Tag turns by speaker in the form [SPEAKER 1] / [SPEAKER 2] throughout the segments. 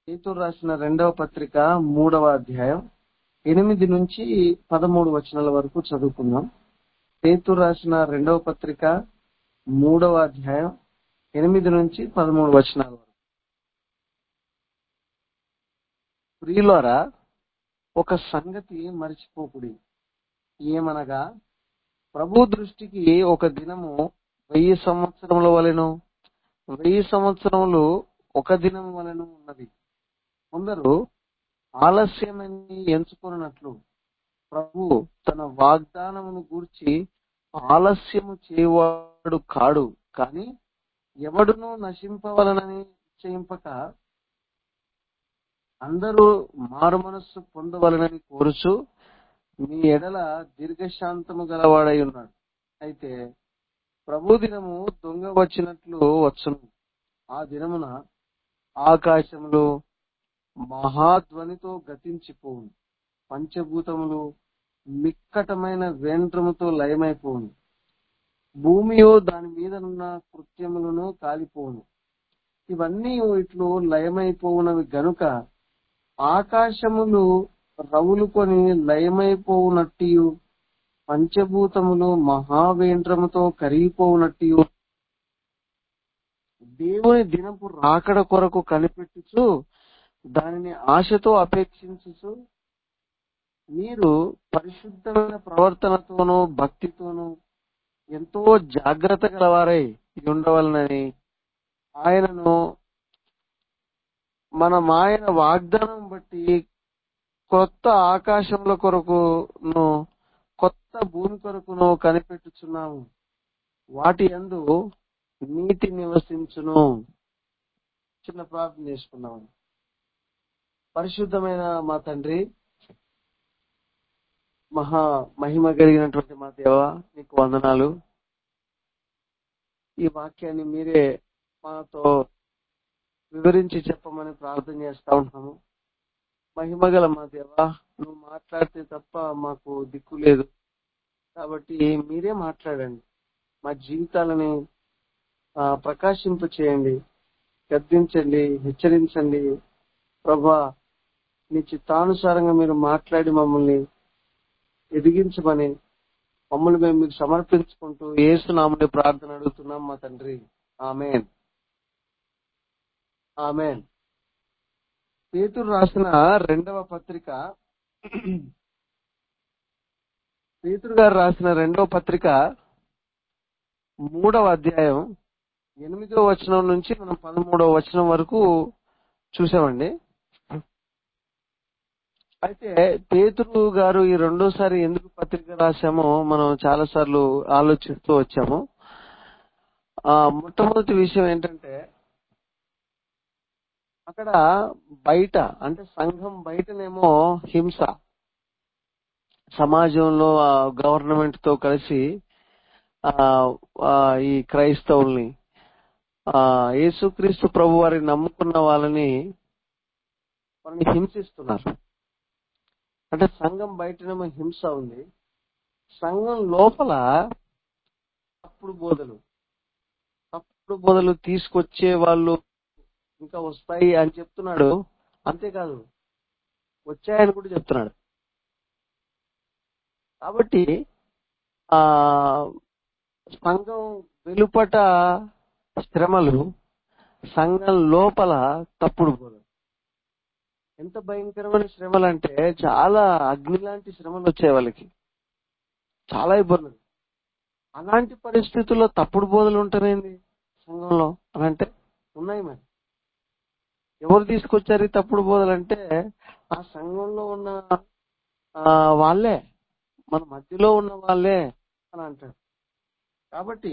[SPEAKER 1] పేతురు రాసిన 2వ పత్రిక 3వ అధ్యాయం 8 నుంచి 13 వచనాల వరకు చదువుకుందాం. పేతురు రాసిన 2వ పత్రిక 3వ అధ్యాయం 8 నుంచి 13 వచనాల వరకు. ప్రియులారా, ఒక సంగతి మరిచిపోకుడి. ఏమనగా, ప్రభు దృష్టికి ఒక దినము 1000 సంవత్సరముల వలెను, 1000 సంవత్సరములు ఒక దినము వలెను ఉన్నది. కొందరు ఆలస్యమని ఎంచుకున్నట్లు ప్రభు తన వాగ్దానమును గూర్చి ఆలస్యము చేయవాడు కాడు, కాని ఎవడునూ నశింపవలనని నిశ్చయింపక అందరూ మారుమనస్సు పొందవలనని కోరుచు మీ ఎడల దీర్ఘశాంతము గలవాడై ఉన్నాడు. అయితే ప్రభు దినము దొంగ వచ్చినట్లు వచ్చును. ఆ దినమున ఆకాశములు మహాధ్వనితో గతించిపోవును, పంచభూతములు మిక్కటమైన వేంద్రముతో లయమైపోవును, భూమియో దాని మీదనున్న కృత్యములను కాలిపోవును. ఇవన్నీ ఇట్లు లయమైపోవునవి గనుక ఆకాశములు రవులుకొని లయమైపోవునట్టియు, పంచభూతములు మహావేంద్రముతో కరిగిపోవునట్టియు దేవుని దినపు రాకడ కొరకు కనిపెట్టుచు దానిని ఆశతో అపేక్షించుచు మీరు పరిశుద్ధమైన ప్రవర్తనతోనూ భక్తితోనూ ఎంతో జాగ్రత్త గలవారై ఉండవలనని ఆయన వాగ్దానం బట్టి కొత్త ఆకాశముల కొరకును కొత్త భూమి కొరకును కనిపెట్టుచున్నాము. వాటి యందు నీతి నివసించును. చిన్న ప్రార్థన చేసుకున్నాము. పరిశుద్ధమైన మా తండ్రి, మహిమ కలిగినటువంటి మా దేవ, నీకు వందనాలు. ఈ వాక్యాన్ని మీరే మాతో వివరించి చెప్పమని ప్రార్థన చేస్తా ఉన్నాము. మహిమగల మా దేవ, నువ్వు మాట్లాడితే తప్ప మాకు దిక్కు లేదు. కాబట్టి మీరే మాట్లాడండి. మా జీవితాలని ప్రకాశింప చేయండి, గద్దించండి, హెచ్చరించండి. ప్రభా, నీ చిత్తానుసారంగా మీరు మాట్లాడి మమ్మల్ని ఎదిగించమని మమ్మల్ని మేము మీకు సమర్పించుకుంటూ యేసు నామములో ప్రార్థన అడుగుతున్నాం మా తండ్రి. ఆమేన్. ఆమేన్. పేతురు రాసిన 2వ పత్రిక, పేతురు గారు రాసిన 2వ పత్రిక 3వ అధ్యాయం 8వ వచనం నుంచి మనం 13వ వచనం వరకు చూసామండి. అయితే పేతురు గారు ఈ రెండోసారి ఎందుకు పత్రిక రాశామో మనం చాలా సార్లు ఆలోచిస్తూ వచ్చాము. మొట్టమొదటి విషయం ఏంటంటే, అక్కడ బయట అంటే సంఘం బయటనేమో హింస, సమాజంలో గవర్నమెంట్ తో కలిసి ఈ క్రైస్తవుల్ని, యేసుక్రీస్తు ప్రభు వారిని నమ్ముకున్న వాళ్ళని హింసిస్తున్నారు. అంటే సంఘం బయటనేమో హింస ఉంది, సంఘం లోపల తప్పుడు బోధలు తీసుకొచ్చే వాళ్ళు ఇంకా వస్తాయి అని చెప్తున్నాడు. అంతేకాదు, వచ్చాయని కూడా చెప్తున్నాడు. కాబట్టి సంఘం వెలుపట శ్రమలు, సంఘం లోపల తప్పుడు బోధలు. ఎంత భయంకరమైన శ్రమలు అంటే, చాలా అగ్ని లాంటి శ్రమలు వచ్చాయి వాళ్ళకి, చాలా ఇబ్బందులు. అలాంటి పరిస్థితుల్లో తప్పుడు బోధలు ఉంటున్నాయండి సంఘంలో అని అంటే ఉన్నాయి. మరి ఎవరు తీసుకొచ్చారు ఈ తప్పుడు బోధలు అంటే, ఆ సంఘంలో ఉన్న వాళ్ళే, మన మధ్యలో ఉన్న వాళ్ళే అని అంటారు. కాబట్టి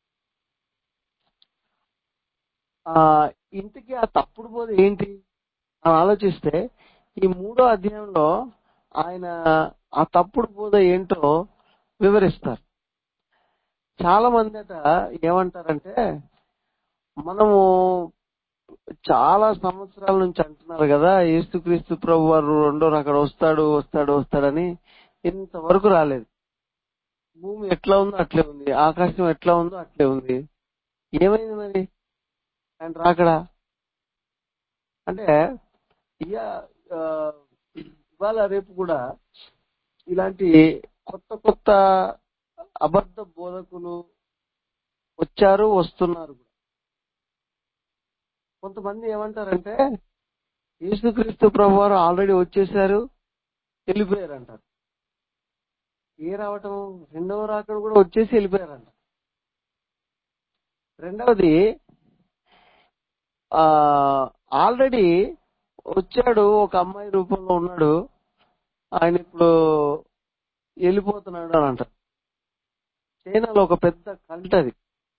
[SPEAKER 1] ఇంతకీ ఆ తప్పుడు బోధ ఏంటి అని ఆలోచిస్తే, ఈ 3వ అధ్యాయంలో ఆయన ఆ తప్పుడు బోధ ఏంటో వివరిస్తారు. చాలా మంది ఏమంటారంటే, మనము చాలా సంవత్సరాల నుంచి అంటున్నారు కదా, యేసుక్రీస్తు ప్రభు వారు రెండో అక్కడ వస్తాడని, ఇంతవరకు రాలేదు. భూమి ఎట్లా ఉందో అట్లే ఉంది, ఆకాశం ఎట్లా ఉందో అట్లే ఉంది. ఏమైంది మరి ఆయన రాకడా అంటే? ఇక ఆ, ఇవాళ రేపు కూడా ఇలాంటి కొత్త కొత్త అబద్ధ బోధకులు వచ్చారు, వస్తున్నారు కూడా. కొంతమంది ఏమంటారంటే యేసుక్రీస్తు ప్రభువారు ఆల్రెడీ వచ్చేసారు, వెళ్ళిపోయారు అంటారు. రావటం రెండవ రాకడ కూడా వచ్చేసి వెళ్ళిపోయారంట. రెండవది ఆ ఆల్రెడీ వచ్చాడు, ఒక అమ్మాయి రూపంలో ఉన్నాడు, ఆయన ఇప్పుడు వెళ్ళిపోతున్నాడు అని అంటారు. చైనాలో ఒక పెద్ద కల్ట్ అది.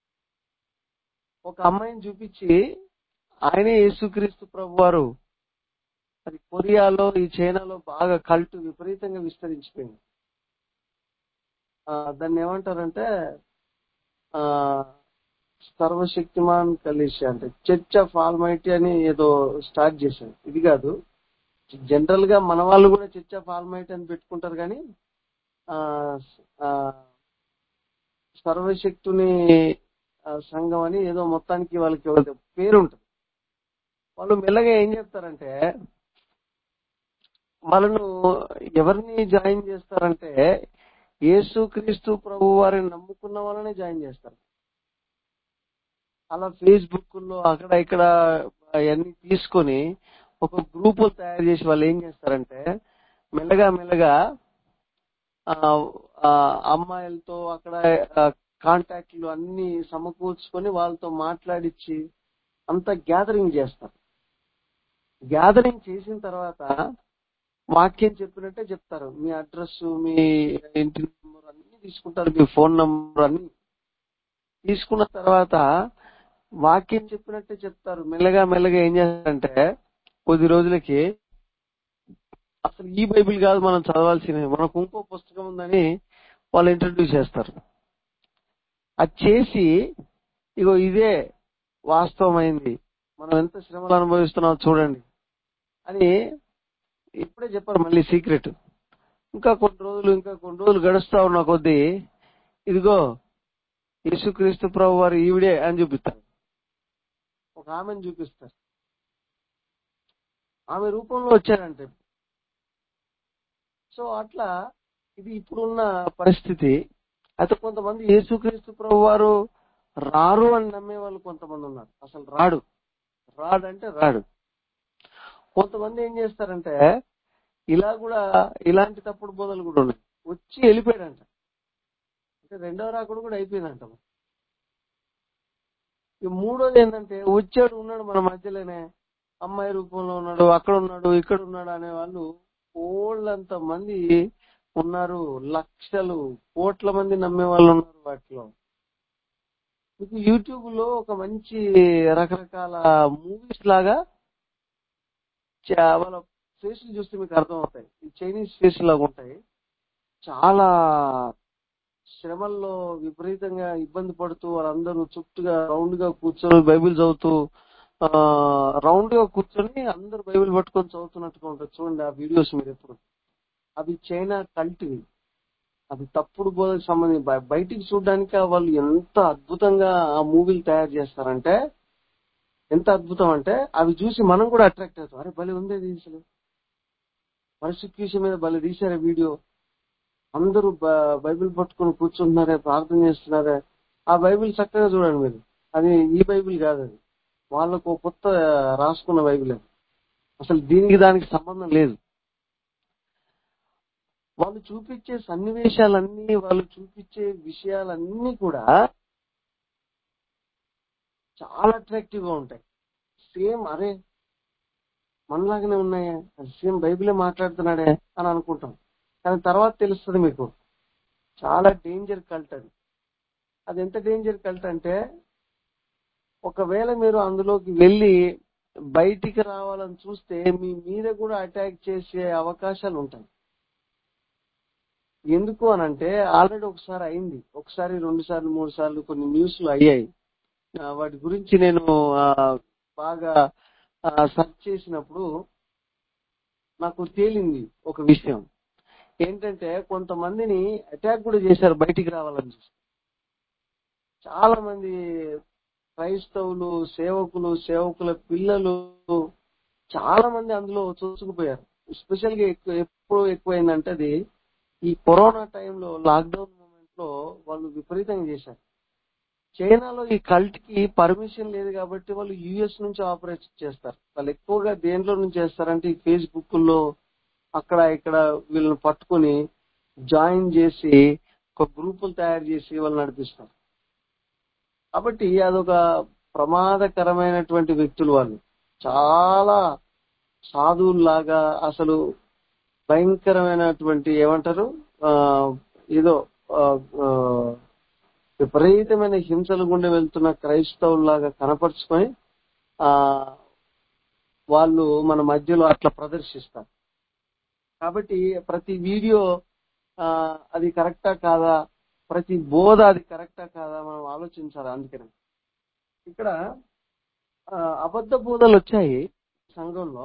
[SPEAKER 1] ఒక అమ్మాయిని చూపించి ఆయనే యేసుక్రీస్తు ప్రభువారు. అది కొరియాలో, ఈ చైనాలో బాగా కల్ట్ విపరీతంగా విస్తరించిపోయింది. దాన్ని ఏమంటారంటే ఆ సర్వశక్తిమాన్ కలిసి, అంటే చర్చ్ ఆఫ్ ఆల్మైటీ అని ఏదో స్టార్ట్ చేశారు. ఇది కాదు, జనరల్ గా మన వాళ్ళు కూడా చర్చ్ ఆఫ్ ఆల్మైటీ అని పెట్టుకుంటారు, కానీ ఆ ఆ, సర్వశక్తుని సంఘం అని ఏదో మొత్తానికి వాళ్ళకి ఒక పేరు ఉంటుంది. వాళ్ళు మెల్లగా ఏం చెప్తారంటే వాళ్ళను ఎవరిని జాయిన్ చేస్తారంటే యేసుక్రీస్తు ప్రభు వారిని నమ్ముకున్న వాళ్ళనే జాయిన్ చేస్తారు. అలా ఫేస్బుక్ లో అక్కడ ఇక్కడ అవన్నీ తీసుకొని ఒక గ్రూపులు తయారు చేసి వాళ్ళు ఏం చేస్తారంటే మెల్లగా మెల్లగా ఆ, ఆ, అమ్మాయిలతో అక్కడ కాంటాక్ట్లు అన్ని సమకూర్చుకొని వాళ్ళతో మాట్లాడించి అంతా గ్యాదరింగ్ చేస్తారు. గ్యాదరింగ్ చేసిన తర్వాత వాక్యం చెప్పినట్టే చెప్తారు. మీ అడ్రస్, మీ ఇంటి నెంబర్ అన్ని తీసుకుంటారు, మీ ఫోన్ నెంబర్ అన్ని తీసుకున్న తర్వాత వాక్యం చెప్పినట్టే చెప్తారు. మెల్లగా మెల్లగా ఏం చేస్తారంటే కొద్ది రోజులకి అసలు ఈ బైబిల్ కాదు మనం చదవాల్సినవి, మనకు ఇంకో పుస్తకం ఉందని వాళ్ళు ఇంట్రడ్యూస్ చేస్తారు. అది చేసి ఇగో ఇదే వాస్తవమైంది, మనం ఎంత శ్రమలు అనుభవిస్తున్నామో చూడండి అని ఇప్పుడే చెప్పారు. మళ్ళీ సీక్రెట్ ఇంకా కొన్ని రోజులు గడుస్తా ఉన్న కొద్దీ ఇదిగో యేసుక్రీస్తు ప్రభు వారు ఈవిడే అని చూపిస్తారు. ఒక ఆమెను చూపిస్తారు, ఆమె రూపంలో వచ్చారంటే. సో అట్లా ఇది ఇప్పుడున్న పరిస్థితి. అయితే కొంతమంది యేసుక్రీస్తు ప్రభు వారు రారు అని నమ్మే వాళ్ళు కొంతమంది ఉన్నారు. అసలు రాడంటే రాడు. కొంతమంది ఏం చేస్తారంటే ఇలా కూడా ఇలాంటి తప్పుడు బోధలు కూడా ఉన్నాయి. వచ్చి వెళ్ళిపోయాడంట, అంటే రెండవ రాకుడు కూడా అయిపోయిందంట. ఈ మూడోది ఏంటంటే వచ్చాడు, ఉన్నాడు మన మధ్యలోనే, అమ్మాయి రూపంలో ఉన్నాడు, అక్కడ ఉన్నాడు, ఇక్కడ ఉన్నాడు అనే వాళ్ళు కోళ్ళంత మంది ఉన్నారు. లక్షలు కోట్ల మంది నమ్మే వాళ్ళు ఉన్నారు. వాటిలో మీకు యూట్యూబ్ లో ఒక మంచి రకరకాల మూవీస్ లాగా వాళ్ళ ఫేస్లు చూస్తే మీకు అర్థమవుతాయి. ఈ చైనీస్ ఫేస్ లాగా ఉంటాయి. చాలా శ్రమల్లో విపరీతంగా ఇబ్బంది పడుతూ వాళ్ళందరూ చుట్టుగా రౌండ్ గా కూర్చొని బైబిల్ చదువుతూ రౌండ్ గా కూర్చొని అందరూ బైబిల్ పట్టుకొని చదువుతున్నట్టుగా ఉంటుంది. చూడండి ఆ వీడియోస్ మీరు ఎప్పుడు. అవి చైనా కల్ట్వి, అది తప్పుడు బోధకు సంబంధించి. బయటికి చూడడానికి వాళ్ళు ఎంత అద్భుతంగా ఆ మూవీలు తయారు చేస్తారంటే, ఎంత అద్భుతం అంటే అవి చూసి మనం కూడా అట్రాక్ట్ అవుతాం. అరే భలే ఉంది ఇది, అసలు పర్సిక్యూషన్ మీద భలే తీశారే వీడియో, అందరూ బైబిల్ పట్టుకొని కూర్చుంటున్నారే, ప్రార్థన చేస్తున్నారే. ఆ బైబిల్ చక్కగా చూడండి మీరు, అది ఈ బైబిల్ కాదు, అది వాళ్ళకు కొత్త రాసుకున్న బైబిల్. అది అసలు దీనికి దానికి సంబంధం లేదు. వాళ్ళు చూపించే సన్నివేశాలన్నీ, వాళ్ళు చూపించే విషయాలన్నీ కూడా చాలా అట్రాక్టివ్ గా ఉంటాయి. సేమ్ అరే మనలాగానే ఉన్నాయే, సేమ్ బైబిలే మాట్లాడుతున్నాడే అని అనుకుంటాం. కానీ తర్వాత తెలుస్తుంది మీకు చాలా డేంజర్ కల్ట్ అది. అది ఎంత డేంజర్ కల్ట్ అంటే ఒకవేళ మీరు అందులోకి వెళ్ళి బయటికి రావాలని చూస్తే మీ మీద కూడా అటాక్ చేసే అవకాశాలు ఉంటాయి. ఎందుకు అనంటే ఆల్రెడీ ఒకసారి అయింది, ఒకసారి 2 సార్లు 3 సార్లు కొన్ని న్యూస్లు అయ్యాయి. వాటి గురించి నేను బాగా సెర్చ్ చేసినప్పుడు నాకు తేలింది ఒక విషయం. ఏంటంటే కొంతమందిని అటాక్ కూడా చేశారు బయటికి రావాలని చూసి. చాలా మంది క్రైస్తవులు, సేవకుల పిల్లలు చాలా మంది అందులో చూసుకుపోయారు. స్పెషల్ గా ఎప్పుడు ఎక్కువైందంటే అది ఈ కరోనా టైంలో, లాక్డౌన్ మూమెంట్ లో వాళ్ళు విపరీతంగా చేశారు. చైనాలో ఈ కల్ట్ కి పర్మిషన్ లేదు కాబట్టి వాళ్ళు యుఎస్ నుంచి ఆపరేట్ చేస్తారు. వాళ్ళు ఎక్కువగా దేంట్లో నుంచి చేస్తారంటే ఈ ఫేస్బుక్ లో అక్కడ ఇక్కడ వీళ్ళని పట్టుకుని జాయిన్ చేసి ఒక గ్రూపులు తయారు చేసి వాళ్ళు నడిపిస్తారు. కాబట్టి అదొక ప్రమాదకరమైనటువంటి వ్యక్తులు వాళ్ళు. చాలా సాధువుల్లాగా అసలు భయంకరమైనటువంటి ఏమంటారు ఆ ఏదో ఆ, ఆ, విపరీతమైన హింసలు గుండా వెళ్తున్న క్రైస్తవుల్లాగా కనపరుచుకొని ఆ వాళ్ళు మన మధ్యలో అట్లా ప్రదర్శిస్తారు. కాబట్టి ప్రతి వీడియో ఆ అది కరెక్టా కాదా, ప్రతి బోధ అది కరెక్టా కాదా మనం ఆలోచించాలి. అందుకని ఇక్కడ అబద్ధ బోధలు వచ్చాయి సంఘంలో.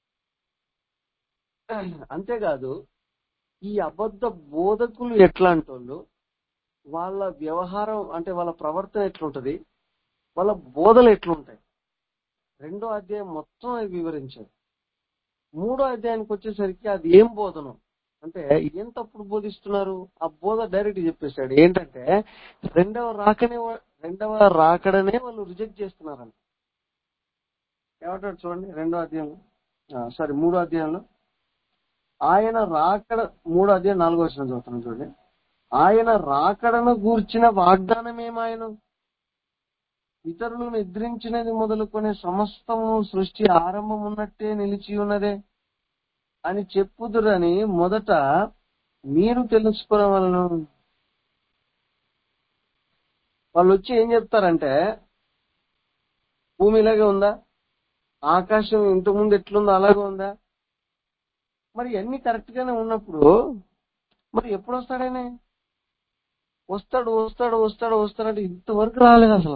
[SPEAKER 1] అంతేకాదు ఈ అబద్ధ బోధకులు ఎట్లాంటి వాళ్ళు, వాళ్ళ వ్యవహారం అంటే వాళ్ళ ప్రవర్తన ఎట్లుంటది, వాళ్ళ బోధలు ఎట్లుంటాయి, 2వ అధ్యాయం మొత్తం అవి వివరించారు. 3వ అధ్యాయానికి వచ్చేసరికి అది ఏం బోధనం అంటే ఏం తప్పుడు బోధిస్తున్నారు, ఆ బోధ డైరెక్ట్ చెప్పేశాడు. ఏంటంటే రెండవ రాకడనే వాళ్ళు రిజెక్ట్ చేస్తున్నారంట. ఏమంటాడు చూడండి 2వ అధ్యాయంలో, 3వ అధ్యాయంలో ఆయన రాకడ, 3వ అధ్యాయం 4వ వచనం చదువుతున్నాం చూడండి. ఆయన రాకడను గూర్చిన వాగ్దానమేమాయను, ఇతరులను ఎదిరించినది మొదలుకొని సమస్తము సృష్టి ఆరంభం ఉన్నట్టే నిలిచి ఉన్నదే అని చెప్పుదురని మొదట మీరు తెలుసుకోవలను. వాళ్ళు వచ్చి ఏం చెప్తారంటే భూమి ఇలాగే ఉందా, ఆకాశం ఇంతకుముందు ఎట్లుందో అలాగే ఉందా, మరి అన్ని కరెక్ట్ గానే ఉన్నప్పుడు మరి ఎప్పుడు వస్తాడనే, వస్తాడు వస్తాడు వస్తాడు వస్తాడంటే ఇంతవరకు రాలేదు అసలు.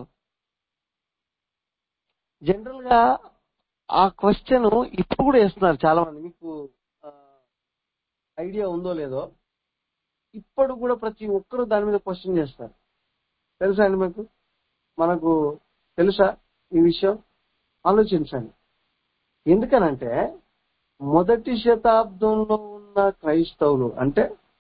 [SPEAKER 1] జనరల్ గా ఆ క్వశ్చన్ ఇప్పుడు కూడా వేస్తున్నారు చాలా మంది. మీకు ఐడియా ఉందో లేదో, ఇప్పుడు కూడా ప్రతి ఒక్కరు దాని మీద క్వశ్చన్ చేస్తారు. తెలుసా అండి మీకు? మనకు తెలుసా ఈ విషయం? ఆలోచించండి. ఎందుకనంటే మొదటి శతాబ్దంలో ఉన్న క్రైస్తవులు అంటే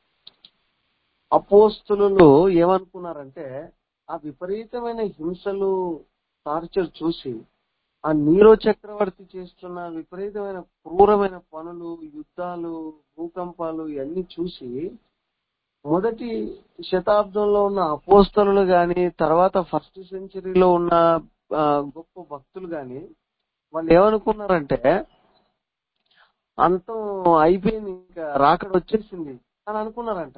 [SPEAKER 1] అపోస్తలులు ఏమనుకున్నారంటే ఆ విపరీతమైన హింసలు టార్చర్ చూసి, ఆ నీరో చక్రవర్తి చేస్తున్న విపరీతమైన క్రూరమైన పనులు, యుద్ధాలు, భూకంపాలు ఇవన్నీ చూసి మొదటి శతాబ్దంలో ఉన్న అపోస్తలులు గాని, తర్వాత ఫస్ట్ సెంచరీలో ఉన్న గొప్ప భక్తులు గాని వాళ్ళు ఏమనుకున్నారంటే అంతం అయిపోయింది, ఇంకా రాకడ వచ్చేసింది అని అనుకున్నారంట.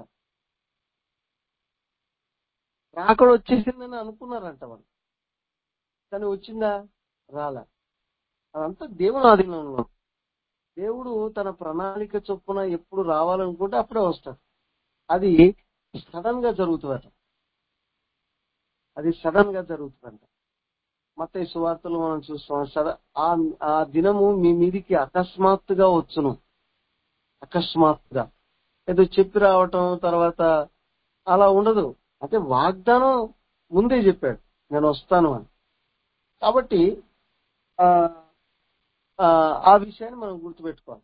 [SPEAKER 1] రాకడ వచ్చేసిందని అనుకున్నారంట వాళ్ళు. కానీ వచ్చిందా? రాలా. అదంతా దేవుని ఆధీనంలో. దేవుడు తన ప్రణాళిక చొప్పున ఎప్పుడు రావాలనుకుంటే అప్పుడే వస్తాడు. అది సడన్ గా జరుగుతుందట. అది సడన్ గా జరుగుతుందంట. మత్తయి సువార్తలు మనం చూస్తాం. ఆ దినము మీ మీదికి అకస్మాత్తుగా వచ్చును. అకస్మాత్తుగా ఏదో చెప్పి రావటం తర్వాత అలా ఉండదు. అంటే వాగ్దానం ముందే చెప్పాడు నేను వస్తాను అని. కాబట్టి ఆ ఆ విషయాన్ని మనం గుర్తుపెట్టుకోవాలి.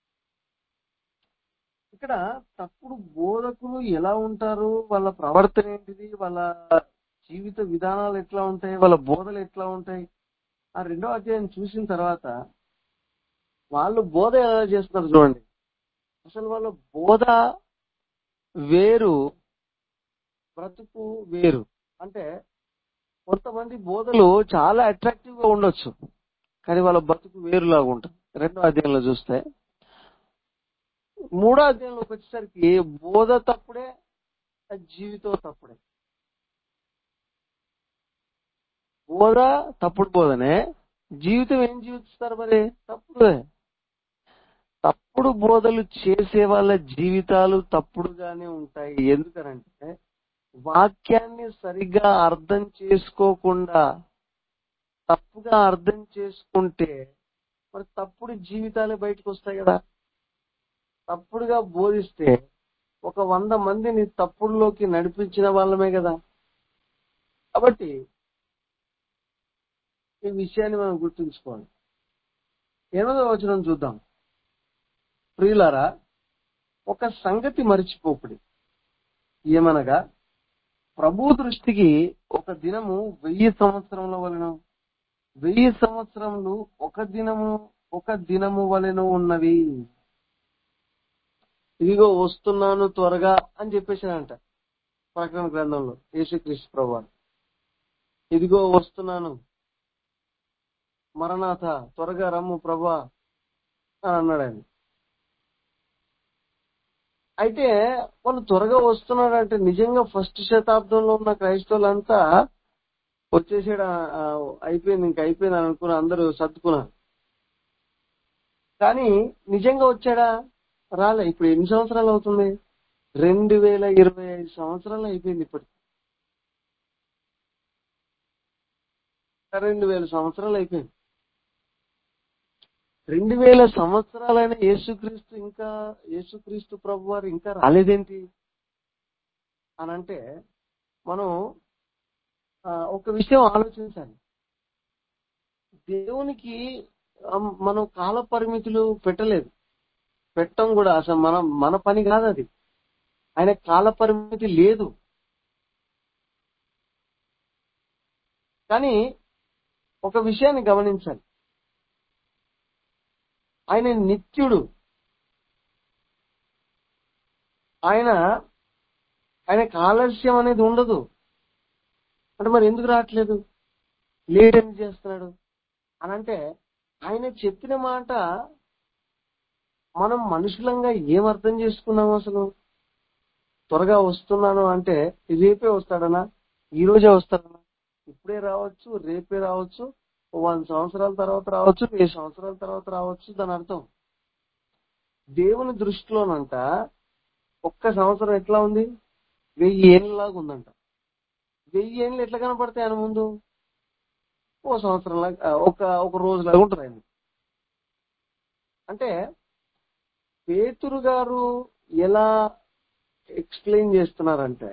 [SPEAKER 1] ఇక్కడ తప్పుడు బోధకులు ఎలా ఉంటారు, వాళ్ళ ప్రవర్తన ఏంటిది, వాళ్ళ జీవిత విధానాలు ఎట్లా ఉంటాయి, వాళ్ళ బోధలు ఎట్లా ఉంటాయి, ఆ 2వ అధ్యాయం చూసిన తర్వాత వాళ్ళు బోధ ఎలా చేస్తున్నారు చూడండి. అసలు వాళ్ళ బోధ వేరు, బ్రతుకు వేరు. అంటే కొంతమంది బోధలు చాలా అట్రాక్టివ్ గా ఉండొచ్చు, కానీ వాళ్ళ బ్రతుకు వేరులాగా ఉంటుంది. 2వ అధ్యాయంలో చూస్తే 3వ అధ్యాయంలోకి వచ్చేసరికి బోధ తప్పుడే, జీవితం తప్పుడే. బోధ తప్పుడు బోధనే, జీవితం ఏం జీవిస్తారు మరి? తప్పుడే. తప్పుడు బోధలు చేసే వాళ్ళ జీవితాలు తప్పుడుగానే ఉంటాయి. ఎందుకనంటే వాక్యాన్ని సరిగ్గా అర్థం చేసుకోకుండా తప్పుగా అర్థం చేసుకుంటే మరి తప్పుడు జీవితాలే బయటకు వస్తాయి కదా. తప్పుడుగా బోధిస్తే ఒక 100 మందిని తప్పుడులోకి నడిపించిన వాళ్ళమే కదా. కాబట్టి ఈ విషయాన్ని మనం గుర్తుంచుకోవాలి. 8వ వచనం చూద్దాం. ప్రియులారా, ఒక సంగతి మరిచిపోకుడి, ఏమనగా ప్రభు దృష్టికి ఒక దినము 1000 సంవత్సరముల వలెను, 1000 సంవత్సరములు ఒక దినము వలెను ఉన్నవి. ఇదిగో వస్తున్నాను త్వరగా అని చెప్పేశాడంట ప్రకటన గ్రంథంలో యేసుక్రీస్తు ప్రభువారు. ఇదిగో వస్తున్నాను, మరణాథ, త్వరగా రమ్ము ప్రభా అని అన్నాడు ఆయన. అయితే వాళ్ళు త్వరగా వస్తున్నాడంటే నిజంగా ఫస్ట్ శతాబ్దంలో ఉన్న క్రైస్తవులంతా వచ్చేసాడు, అయిపోయింది, ఇంక అయిపోయింది అని అనుకుని అందరూ సర్దుకున్నారు. కానీ నిజంగా వచ్చాడా? రాలే. ఇప్పుడు ఎన్ని సంవత్సరాలు అవుతుంది? 2025 సంవత్సరాలు అయిపోయింది. ఇప్పటికి 2000 సంవత్సరాలు అయిపోయింది. 2000 సంవత్సరాలైన యేసుక్రీస్తు ప్రభు వారు ఇంకా రాలేదేంటి అని అంటే మనం ఒక విషయం ఆలోచించాలి. దేవునికి మనం కాల పరిమితులు పెట్టలేదు, పెట్టం కూడా. అసలు మన పని కాదు అది. ఆయన కాల పరిమితి లేదు. కానీ ఒక విషయాన్ని గమనించాలి, ఆయన నిత్యుడు. ఆయనకు ఆలస్యం అనేది ఉండదు. అంటే మరి ఎందుకు రావట్లేదు, లేట్ ఎందుకు చేస్తున్నాడు అని అంటే ఆయన చెప్పిన మాట మనం మనుషులంగా ఏం అర్థం చేసుకున్నాము? అసలు త్వరగా వస్తున్నాను అంటే రేపే వస్తాడనా, ఈ రోజే వస్తాడనా, ఇప్పుడే రావచ్చు, రేపే రావచ్చు, 100 సంవత్సరాల తర్వాత రావచ్చు, 1000 సంవత్సరాల తర్వాత రావచ్చు. దాని అర్థం దేవుని దృష్టిలోనంట ఒక్క సంవత్సరం ఎట్లా ఉంది? 1000 ఏళ్ళలాగా ఉందంట. 1000 ఏళ్ళు ఎట్లా కనపడతాయి ఆయన ముందు? ఓ సంవత్సరం లాగా, ఒక రోజులాగా ఉంటుంది ఆయన. అంటే పేతురు గారు ఎలా ఎక్స్ప్లెయిన్ చేస్తున్నారంటే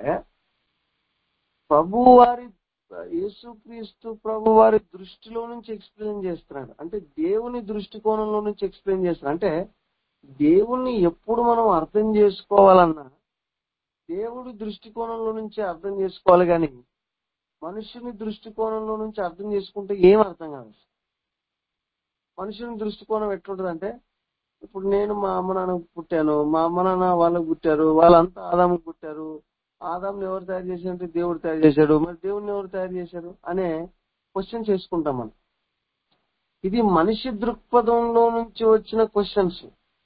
[SPEAKER 1] యేసుక్రీస్తు ప్రభు వారి దృష్టిలో నుంచి ఎక్స్ప్లెయిన్ చేస్తున్నాడు. అంటే దేవుని దృష్టికోణంలో నుంచి ఎక్స్ప్లెయిన్ చేస్తున్నాడు. అంటే దేవుణ్ణి ఎప్పుడు మనం అర్థం చేసుకోవాలన్నా దేవుడి దృష్టికోణంలో నుంచి అర్థం చేసుకోవాలి, కానీ మనుషుని దృష్టికోణంలో నుంచి అర్థం చేసుకుంటే ఏం అర్థం కాదు. మనుషుని దృష్టికోణం ఎట్లుంటది అంటే, ఇప్పుడు నేను మా అమ్మ నాన్నకు పుట్టాను, మా అమ్మ నాన్న వాళ్ళకు పుట్టారు, వాళ్ళంతా ఆదాముకు పుట్టారు. ఆదాంని ఎవరు తయారు చేశారంటే దేవుడు తయారు చేశాడు, మరి దేవుడిని ఎవరు తయారు చేశారు అనే క్వశ్చన్ చేసుకుంటాం మనం. ఇది మనిషి దృక్పథంలో నుంచి వచ్చిన క్వశ్చన్స్.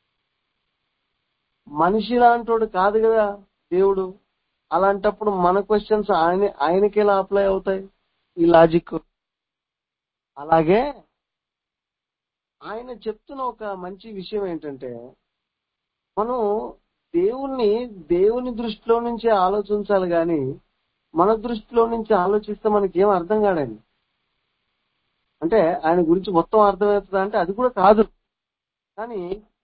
[SPEAKER 1] మనిషి లాంటోడు కాదు కదా దేవుడు. అలాంటప్పుడు మన క్వశ్చన్స్ ఆయనకి ఎలా అప్లై అవుతాయి ఈ లాజిక్? అలాగే ఆయన చెప్తున్న ఒక మంచి విషయం ఏంటంటే, మనం దేవుని దృష్టిలో నుంచి ఆలోచించాలి, కానీ మన దృష్టిలో నుంచి ఆలోచిస్తే మనకి ఏం అర్థం కాడండి. అంటే ఆయన గురించి మొత్తం అర్థమవుతుందా అంటే అది కూడా కాదు, కానీ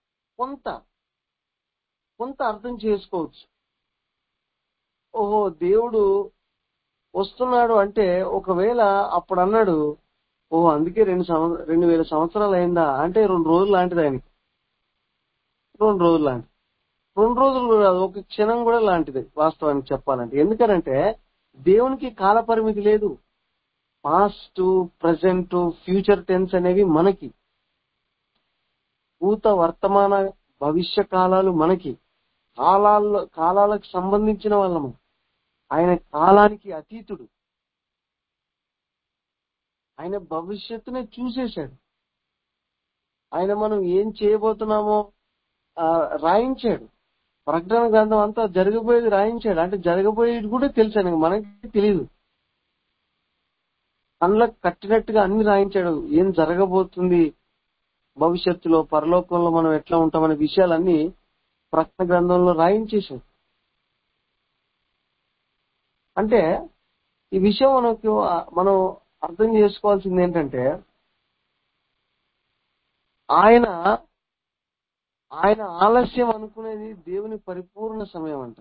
[SPEAKER 1] కొంత అర్థం చేసుకోవచ్చు. ఓహో, దేవుడు వస్తున్నాడు అంటే ఒకవేళ అప్పుడు అన్నాడు, ఓహో అందుకే 2000 సంవత్సరాలు అయిందా అంటే 2 రోజులు లాంటిది ఆయనకి. 2 రోజులు లాంటిది, 2 రోజులు కాదు, ఒక క్షణం కూడా లాంటిది వాస్తవానికి చెప్పాలంటే. ఎందుకనంటే దేవునికి కాల పరిమితి లేదు. పాస్ట్, ప్రజెంట్, ఫ్యూచర్ టెన్స్ అనేవి మనకి, భూత, వర్తమాన, భవిష్య కాలాలు మనకి. కాలాలకు సంబంధించిన వాళ్ళము. ఆయన కాలానికి అతీతుడు. ఆయన భవిష్యత్తునే చూసేశాడు. ఆయన మనం ఏం చేయబోతున్నామో రాయించాడు. ప్రకటన గ్రంథం అంతా జరగబోయేది రాయించాడు. అంటే జరగబోయేది కూడా తెలుసు ఆయనకు, మనకి తెలియదు. కళ్ళకు కట్టినట్టుగా అన్ని రాయించాడు. ఏం జరగబోతుంది భవిష్యత్తులో, పరలోకంలో మనం ఎట్లా ఉంటామనే విషయాలన్నీ ప్రకటన గ్రంథంలో రాయించేశాడు. అంటే ఈ విషయం మనం అర్థం చేసుకోవాల్సింది ఏంటంటే, ఆయన ఆలస్యం అనుకునేది దేవుని పరిపూర్ణ సమయం అంట.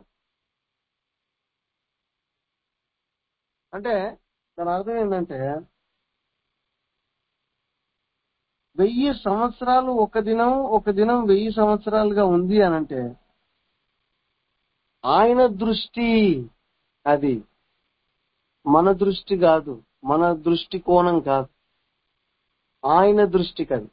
[SPEAKER 1] అంటే దాని అర్థం ఏంటంటే, 1000 సంవత్సరాలు ఒక దినం 1000 సంవత్సరాలుగా ఉంది అనంటే ఆయన దృష్టి అది, మన దృష్టి కాదు, మన దృష్టి కోణం కాదు, ఆయన దృష్టికి అది.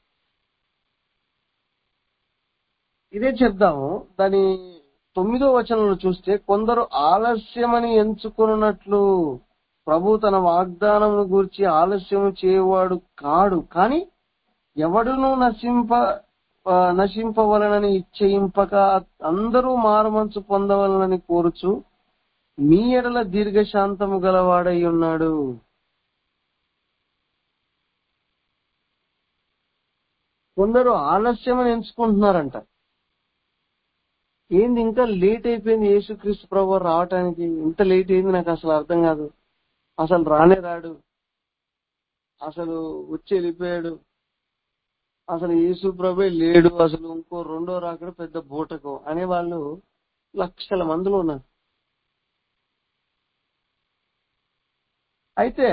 [SPEAKER 1] ఇదే చెప్దాము. దాని 9వ వచనంలో చూస్తే, కొందరు ఆలస్యమని ఎంచుకున్నట్లు ప్రభు తన వాగ్దానమును గూర్చి ఆలస్యము చేయవాడు కాడు, కాని ఎవడును నశింపవలనని ఇచ్చయింపక అందరూ మారుమనసు పొందవలనని కోరుచు మీ ఎడల దీర్ఘశాంతము గలవాడై ఉన్నాడు. కొందరు ఆలస్యమని ఎంచుకుంటున్నారంట. ఏంది ఇంకా లేట్ అయిపోయింది యేసుక్రీస్తు ప్రభు రావటానికి, ఇంత లేట్ అయింది, నాకు అసలు అర్థం కాదు, అసలు రానే రాడు, అసలు వచ్చి వెళ్ళిపోయాడు, అసలు యేసు ప్రభే లేడు, అసలు ఇంకో రెండో రాకడ పెద్ద బూటకం అనే వాళ్ళు లక్షల మందిలో ఉన్నారు. అయితే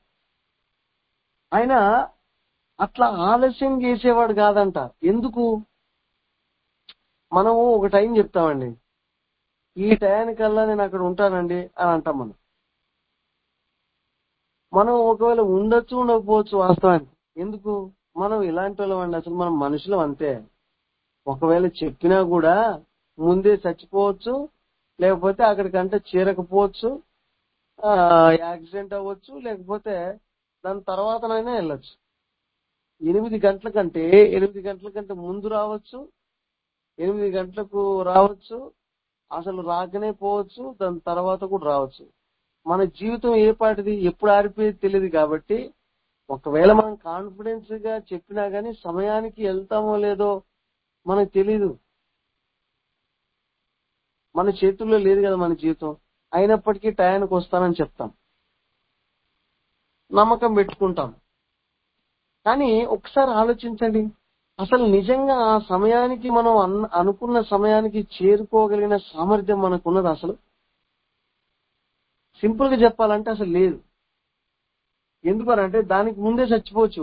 [SPEAKER 1] ఆయన అట్లా ఆలస్యం చేసేవాడు కాదంట. ఎందుకు? మనము ఒక టైం చెప్తామండి, ఈ టయానికల్లా నేను అక్కడ ఉంటానండి అని అంటాం. మనం ఒకవేళ ఉండొచ్చు ఉండకపోవచ్చు వాస్తవానికి. ఎందుకు? మనం ఇలాంటి వాళ్ళం అండి, అసలు మనం మనుషులం అంతే. ఒకవేళ చెప్పినా కూడా ముందే చచ్చిపోవచ్చు, లేకపోతే అక్కడికంటే చేరకపోవచ్చు, యాక్సిడెంట్ అవ్వచ్చు, లేకపోతే దాని తర్వాతనైనా వెళ్ళొచ్చు. 8 గంటల కంటే ముందు రావచ్చు, 8 గంటలకు రావచ్చు, అసలు రాకనే పోవచ్చు, దాని తర్వాత కూడా రావచ్చు. మన జీవితం ఏ పాటిది, ఎప్పుడు ఆరిపోయేది తెలియదు. కాబట్టి ఒకవేళ మనం కాన్ఫిడెన్స్ గా చెప్పినా గానీ సమయానికి వెళ్తామో లేదో మనకు తెలీదు. మన చేతుల్లో లేదు కదా మన జీవితం. అయినప్పటికీ టయానికి వస్తానని చెప్తాం, నమ్మకం పెట్టుకుంటాం. కానీ ఒకసారి ఆలోచించండి, అసలు నిజంగా ఆ సమయానికి మనం అనుకున్న సమయానికి చేరుకోగలిగిన సామర్థ్యం మనకున్నది? అసలు సింపుల్ గా చెప్పాలంటే అసలు లేదు. ఎందుకనంటే దానికి ముందే చచ్చిపోవచ్చు.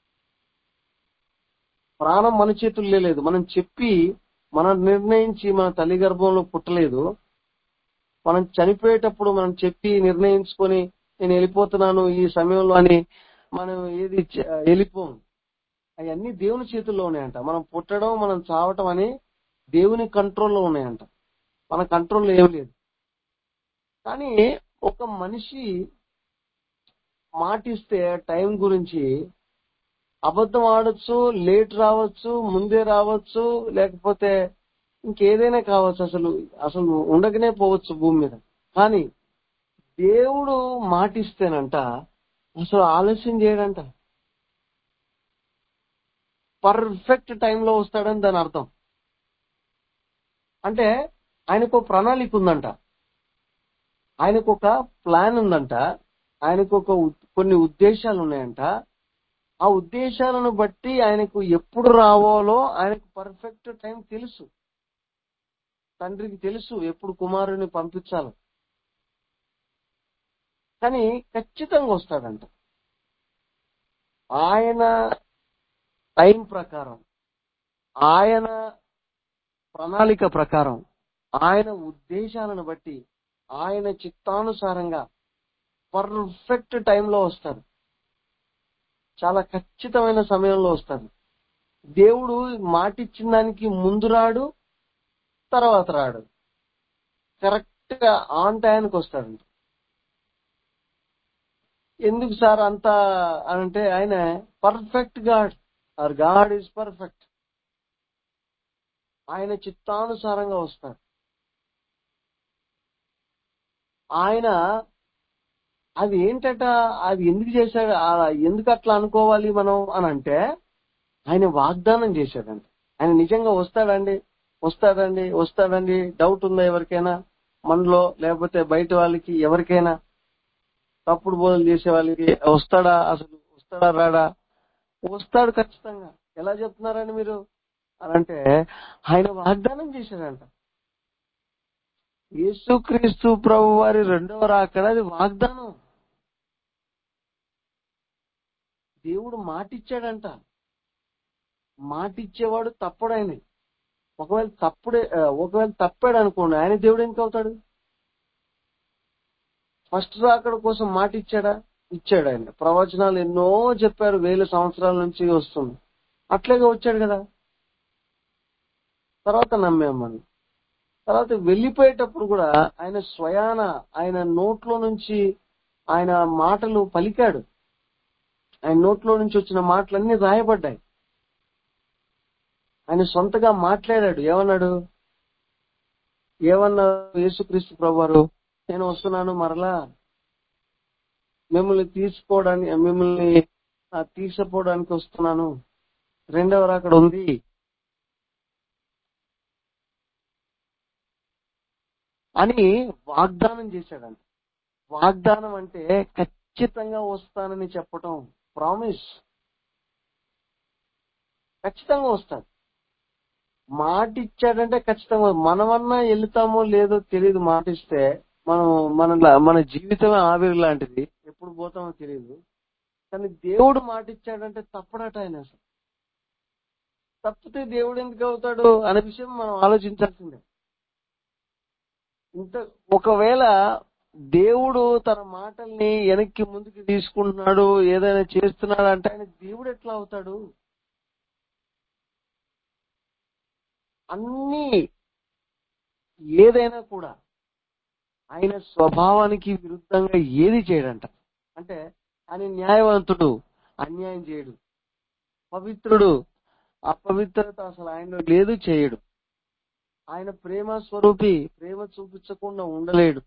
[SPEAKER 1] ప్రాణం మన చేతుల్లో లేదు. మనం చెప్పి, మనం నిర్ణయించి మన తల్లి గర్భంలో పుట్టలేదు. మనం చనిపోయేటప్పుడు మనం చెప్పి నిర్ణయించుకొని నేను వెళ్ళిపోతున్నాను ఈ సమయంలో అని మనం ఏది వెళ్ళిపోం. అవన్నీ దేవుని చేతుల్లో ఉన్నాయంట. మనం పుట్టడం, మనం చావటం అని దేవుని కంట్రోల్లో ఉన్నాయంట. మన కంట్రోల్లో ఏం లేదు. కానీ ఒక మనిషి మాటిస్తే టైం గురించి అబద్ధం ఆడొచ్చు, లేట్ రావచ్చు, ముందే రావచ్చు, లేకపోతే ఇంకేదైనా కావచ్చు, అసలు ఉండకనే పోవచ్చు భూమి మీద. కానీ దేవుడు మాటిస్తేనంట అసలు ఆలస్యం చేయడంట. పర్ఫెక్ట్ టైంలో వస్తాడని దాని అర్థం. అంటే ఆయనకు ప్రణాళిక ఉందంట, ఆయనకు ఒక ప్లాన్ ఉందంట, ఆయనకు కొన్ని ఉద్దేశాలు ఉన్నాయంట. ఆ ఉద్దేశాలను బట్టి ఆయనకు ఎప్పుడు రావాలో ఆయనకు పర్ఫెక్ట్ టైం తెలుసు. తండ్రికి తెలుసు ఎప్పుడు కుమారుని పంపించాలి. కానీ ఖచ్చితంగా వస్తాడంట. ఆయన టైం ప్రకారం, ఆయన ప్రణాళిక ప్రకారం, ఆయన ఉద్దేశాలను బట్టి, ఆయన చిత్తానుసారంగా పర్ఫెక్ట్ టైంలో వస్తాడు. చాలా ఖచ్చితమైన సమయంలో వస్తాడు. దేవుడు మాటిచ్చిన దానికి ముందు రాడు, తర్వాత రాడు. కరెక్ట్ గా ఆన్ టైంకి వస్తాడు. ఎందుకు సార్ అంత అంటే, ఆయన perfect God, or God is perfect. ఆయన చిత్తానుసారంగా వస్తాడు. ఆయన అది ఏంటట, అది ఎందుకు చేశాడు, ఎందుకు అట్లా అనుకోవాలి మనం అని అంటే, ఆయన వాగ్దానం చేశాడండి. ఆయన నిజంగా వస్తాడండి. డౌట్ ఉందా ఎవరికైనా మనలో, లేకపోతే బయట వాళ్ళకి ఎవరికైనా, తప్పుడు బోధలు చేసే వాళ్ళకి? వస్తాడా రాడా? వస్తాడు ఖచ్చితంగా. ఎలా చెప్తున్నారని మీరు అని అంటే, ఆయన వాగ్దానం చేశాడంట. యేసుక్రీస్తు ప్రభు వారి రెండవ రాకడ అది వాగ్దానం. దేవుడు మాటిచ్చాడంట. మాట ఇచ్చేవాడు తప్పుడు ఆయన. ఒకవేళ తప్పాడు అనుకోండి, ఆయన దేవుడు ఎందుకు అవుతాడు? ఫస్ట్ రాకడ కోసం మాట ఇచ్చాడా? ఇచ్చాడు. ఆయన ప్రవచనాలు ఎన్నో చెప్పారు, 1000 సంవత్సరాల నుంచి వస్తుంది, అట్లాగే వచ్చాడు కదా. తర్వాత నమ్మాం మనం. తర్వాత వెళ్ళిపోయేటప్పుడు కూడా ఆయన స్వయాన ఆయన నోట్లో నుంచి ఆయన మాటలు పలికాడు. ఆయన నోట్లో నుంచి వచ్చిన మాటలన్నీ రాయబడ్డాయి. ఆయన సొంతగా మాట్లాడాడు. ఏమన్నారు యేసుక్రీస్తు ప్రభువారు? నేను వస్తున్నాను మరలా మిమ్మల్ని తీసుకుపోవడానికి వస్తున్నాను, రెండవ రాకడ ఉంది అని వాగ్దానం చేశాడంట. వాగ్దానం అంటే ఖచ్చితంగా వస్తానని చెప్పటం, ప్రామిస్. ఖచ్చితంగా వస్తాడు. మాట ఇచ్చాడంటే ఖచ్చితంగా. మనమన్నా వెళ్తామో లేదో తెలియదు. మాట ఇస్తే మన జీవితమే ఆవిరి లాంటిది, ఎప్పుడు పోతామో తెలియదు. కానీ దేవుడు మాట ఇచ్చాడంటే తప్పడట ఆయన. అసలు తప్పితే దేవుడు ఎందుకు అవుతాడు అనే విషయం మనం ఆలోచించాల్సిందే. ఒకవేళ దేవుడు తన మాటల్ని వెనక్కి ముందుకు తీసుకుంటున్నాడు, ఏదైనా చేస్తున్నాడు అంటే ఆయన దేవుడు ఎట్లా అవుతాడు? అన్ని ఏదైనా కూడా ఆయన స్వభావానికి విరుద్ధంగా ఏది చేయడంట. అంటే ఆయన న్యాయవంతుడు, అన్యాయం చేయడు. పవిత్రుడు, అపవిత్రత అసలు ఆయనలో లేదు, చేయడు. ఆయన ప్రేమ స్వరూపి, ప్రేమ చూపించకుండా ఉండలేడు.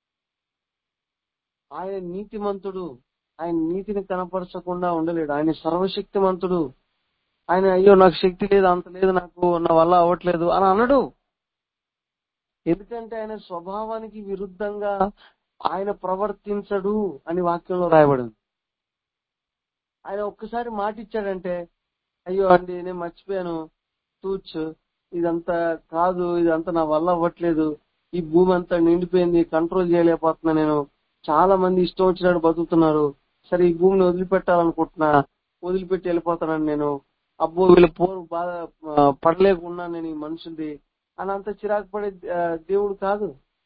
[SPEAKER 1] ఆయన నీతిమంతుడు, ఆయన నీతిని కనపరచకుండా ఉండలేడు. ఆయన సర్వశక్తిమంతుడు. ఆయన అయ్యో నాకు శక్తి లేదు, అంత లేదు, నాకు నా వల్ల అవ్వట్లేదు అని అనడు. ఎందుకంటే ఆయన స్వభావానికి విరుద్ధంగా ఆయన ప్రవర్తించడు అని వాక్యంలో రాయబడింది. ఆయన ఒక్కసారి మాట ఇచ్చాడంటే, అయ్యో అండి నేను మర్చిపోయాను, ఇదంతా కాదు, ఇదంతా నా వల్ల అవ్వట్లేదు, ఈ భూమి అంతా నిండిపోయింది, కంట్రోల్ చేయలేకపోతున్నా, నేను చాలా మంది ఇష్టం వచ్చినట్టు బతుకుతున్నారు, సరే ఈ భూమిని వదిలిపెట్టాలనుకుంటున్నా, వదిలిపెట్టి వెళ్ళిపోతానని నేను, అబ్బో వీళ్ళ పోరు బాధ పడలేకున్నా నేను ఈ మనుషులది అని అంత చిరాకు పడే దేవుడు కాదు.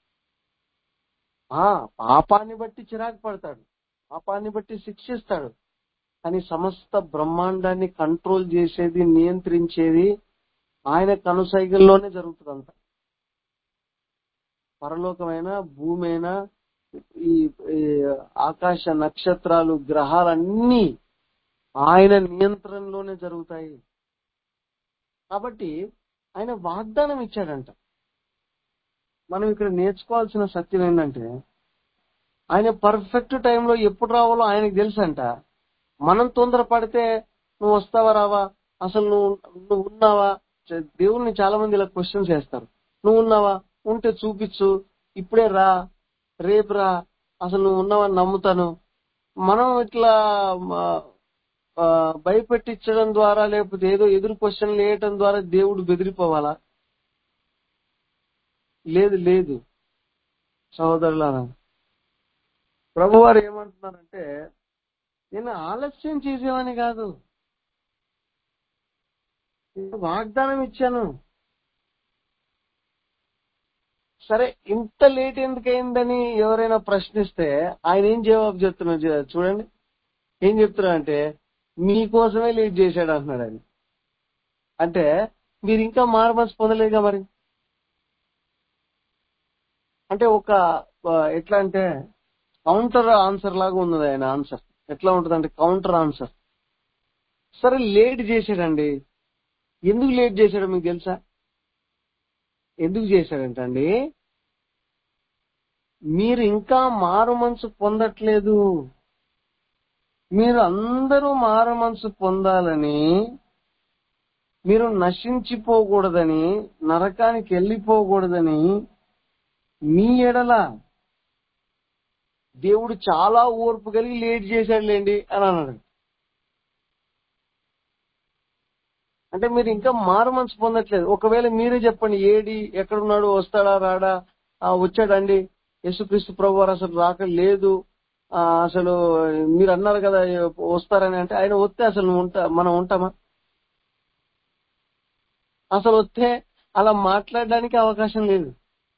[SPEAKER 1] పాపాన్ని బట్టి చిరాకు పడతాడు, పాపాన్ని బట్టి శిక్షిస్తాడు. కానీ సమస్త బ్రహ్మాండాన్ని కంట్రోల్ చేసేది, నియంత్రించేది ఆయన కనుసైగల్లోనే జరుగుతుందంట. పరలోకమైన, భూమి అయినా, ఈ ఆకాశ నక్షత్రాలు, గ్రహాలన్నీ ఆయన నియంత్రణలోనే జరుగుతాయి. కాబట్టి ఆయన వాగ్దానం ఇచ్చాడంట. మనం ఇక్కడ నేర్చుకోవాల్సిన సత్యం ఏంటంటే, ఆయన పర్ఫెక్ట్ టైంలో ఎప్పుడు రావాలో ఆయనకు తెలుసంట. మనం తొందరపడితే నువ్వు వస్తావా రావా, అసలు నువ్వు ఉన్నావా? దేవుణ్ణి చాలా మంది ఇలా క్వశ్చన్స్ చేస్తారు. నువ్వు ఉన్నావా? ఉంటే చూపించు, ఇప్పుడే రా, రేపు రా, అసలు నువ్వు ఉన్నావని నమ్ముతాను. మనం ఇట్లా భయపెట్టించడం ద్వారా, లేకపోతే ఏదో ఎదురు క్వశ్చన్లు వేయటం ద్వారా దేవుడు బెదిరిపోవాలా? లేదు లేదు సహోదరులారా, ప్రభువారు ఏమంటున్నారంటే, నేను ఆలస్యం చేసేవాని కాదు, నేను వాగ్దానం ఇచ్చాను. సరే ఇంత లేట్ ఎందుకయిందని ఎవరైనా ప్రశ్నిస్తే ఆయన ఏం జవాబు చెప్తున్నారు చూడండి. ఏం చెప్తున్నారంటే, మీకోసమే లేట్ చేశాడు అంటున్నాడు ఆయన. అంటే మీరు ఇంకా మారుమనసు పొందలేదుగా మరి. అంటే ఎట్లా అంటే కౌంటర్ ఆన్సర్ లాగా ఉన్నది ఆయన ఆన్సర్. ఎట్లా ఉంటుంది అంటే కౌంటర్ ఆన్సర్. సరే లేట్ చేశాడండి, ఎందుకు లేట్ చేశాడో మీకు తెలుసా? ఎందుకు చేశాడంటండి, మీరు ఇంకా మారు మనసు పొందట్లేదు. మీరు అందరూ మారు మనసు పొందాలని, మీరు నశించిపోకూడదని, నరకానికి వెళ్ళిపోకూడదని మీ ఎడల దేవుడు చాలా ఓర్పు కలిగి లేట్ చేశాడులేండి అని అన్నాడు. అంటే మీరు ఇంకా మారు మనసు పొందట్లేదు. ఒకవేళ మీరే చెప్పండి, ఏడి ఎక్కడున్నాడు, వస్తాడా రాడా? వచ్చాడండి యేసుక్రీస్తు ప్రభువారు, అసలు రాక లేదు, అసలు మీరు అన్నారు కదా వస్తారని. అంటే ఆయన వస్తే అసలు మనం ఉంటామా? అసలు వస్తే అలా మాట్లాడడానికి అవకాశం లేదు.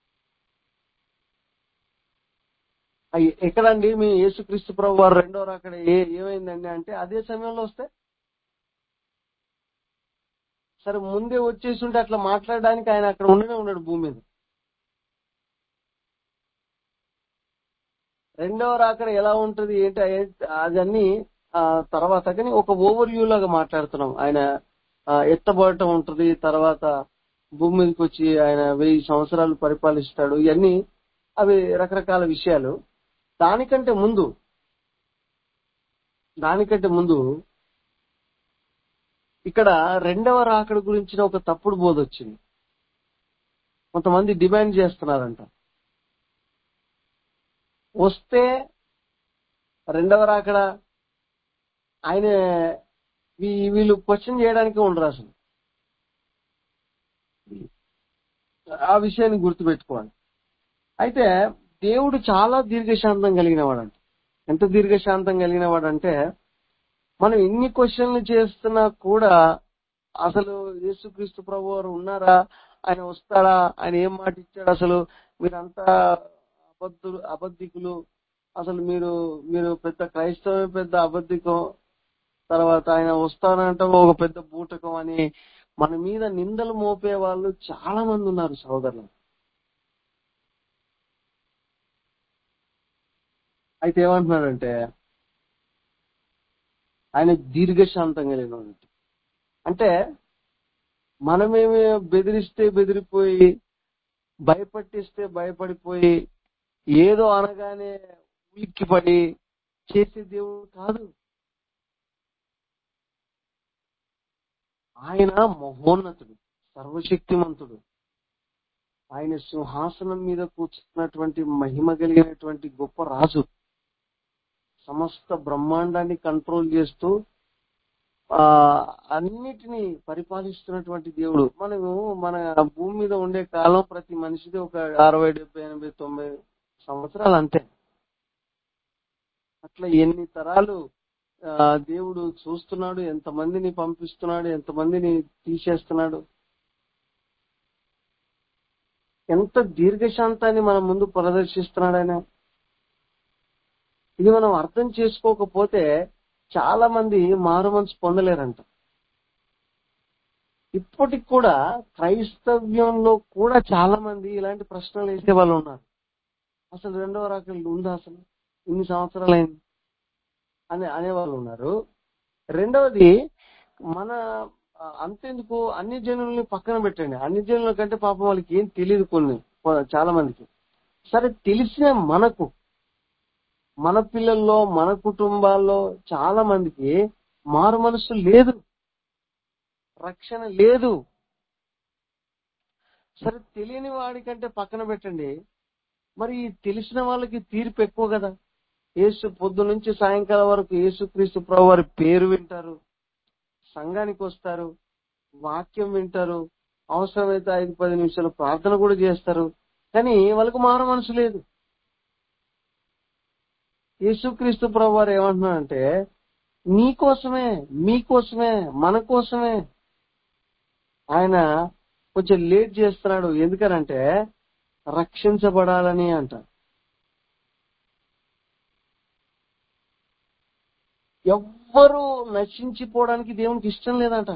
[SPEAKER 1] ఎక్కడండి మీ యేసుక్రీస్తు ప్రభు వారు రెండో రాకడ ఏమైందండి అంటే అదే సమయంలో వస్తే, సరే ముందే వచ్చేసి ఉంటే అట్లా మాట్లాడడానికి ఆయన అక్కడ ఉండనే ఉన్నాడు భూమి మీద. రెండవ రాకడ ఎలా ఉంటది ఏంటి అదన్నీ తర్వాత, కానీ ఒక ఓవర్ వ్యూ లాగా మాట్లాడుతున్నాం. ఆయన ఎత్తబడటం ఉంటది, తర్వాత భూమి మీదకి వచ్చి ఆయన 1000 సంవత్సరాలు పరిపాలిస్తాడు. ఇవన్నీ అవి రకరకాల విషయాలు. దానికంటే ముందు ఇక్కడ రెండవ రాకడ గురించిన ఒక తప్పుడు బోధ వచ్చింది. కొంతమంది డిమాండ్ చేస్తున్నారంట, వస్తే రెండవ రాకడ ఆయన వీళ్ళు క్వశ్చన్ చేయడానికి ఉండరు అసలు. ఆ విషయాన్ని గుర్తుపెట్టుకోవాలి. అయితే దేవుడు చాలా దీర్ఘశాంతం కలిగిన వాడంట. ఎంత దీర్ఘశాంతం కలిగిన వాడంటే, మనం ఎన్ని క్వశ్చన్లు చేస్తున్నా కూడా అసలు యేసుక్రీస్తు ప్రభు వారు ఉన్నారా, ఆయన వస్తాడా, ఆయన ఏం మాట ఇచ్చాడు, అసలు మీరంతా అబద్ధికులు, అసలు మీరు పెద్ద క్రైస్తవమే పెద్ద అబద్ధికం, తర్వాత ఆయన వస్తానంటాం ఒక పెద్ద బూటకం అని మన మీద నిందలు మోపే వాళ్ళు చాలా మంది ఉన్నారు సోదరులు. అయితే ఏమంటున్నాడంటే ఆయన దీర్ఘశాంతం కలిగిన, అంటే మనమేమి బెదిరిస్తే బెదిరిపోయి, భయపట్టిస్తే భయపడిపోయి, ఏదో అనగానే ఉలిక్కిపడి చేసే దేవుడు కాదు. ఆయన మహోన్నతుడు, సర్వశక్తిమంతుడు. ఆయన సింహాసనం మీద కూర్చున్నటువంటి మహిమ కలిగినటువంటి గొప్ప రాజు. సమస్త బ్రహ్మాండాన్ని కంట్రోల్ చేస్తూ అన్నిటినీ పరిపాలిస్తున్నటువంటి దేవుడు. మన భూమి మీద ఉండే కాలం ప్రతి మనిషిది ఒక 60, 70, 80, 90 సంవత్సరాలు అంతే. అట్లా ఎన్ని తరాలు దేవుడు చూస్తున్నాడు, ఎంతమందిని పంపిస్తున్నాడు, ఎంతమందిని తీసేస్తున్నాడు. ఎంత దీర్ఘశాంతాన్ని మన ముందు ప్రదర్శిస్తున్నాడు ఆయన. ఇది మనం అర్థం చేసుకోకపోతే చాలా మంది మారు మనసు పొందలేరంట. ఇప్పటికి కూడా క్రైస్తవ్యంలో కూడా చాలా మంది ఇలాంటి ప్రశ్నలు వేసే వాళ్ళు ఉన్నారు. అసలు రెండవ రాకడ ఉందా, అసలు ఇన్ని సంవత్సరాలైంది అనేవాళ్ళు ఉన్నారు. రెండవది, మన అంతెందుకు అన్ని జనుల్ని పక్కన పెట్టండి, అన్ని జనుల కంటే పాపం వాళ్ళకి ఏం తెలియదు చాలా మందికి. సరే తెలిసిన మన పిల్లల్లో మన కుటుంబాల్లో చాలా మందికి మారు మనసు లేదు, రక్షణ లేదు. సరే తెలియని వాడికంటే పక్కన పెట్టండి, మరి తెలిసిన వాళ్ళకి తీర్పు ఎక్కువ కదా. పొద్దు నుంచి సాయంకాలం వరకు యేసుక్రీస్తు ప్రభు వారి పేరు వింటారు, సంఘానికి వస్తారు, వాక్యం వింటారు, అవసరమైతే 5-10 నిమిషాలు ప్రార్థన కూడా చేస్తారు, కానీ వాళ్ళకు మారు మనసు లేదు. యేసుక్రీస్తు ప్రభు వారు ఏమంటున్నారంటే మీకోసమే మన కోసమే ఆయన కొంచెం లేట్ చేస్తున్నాడు. ఎందుకనంటే రక్షించబడాలని అంట. ఎవ్వరూ నశించిపోవడానికి దేవునికి ఇష్టం లేదంట.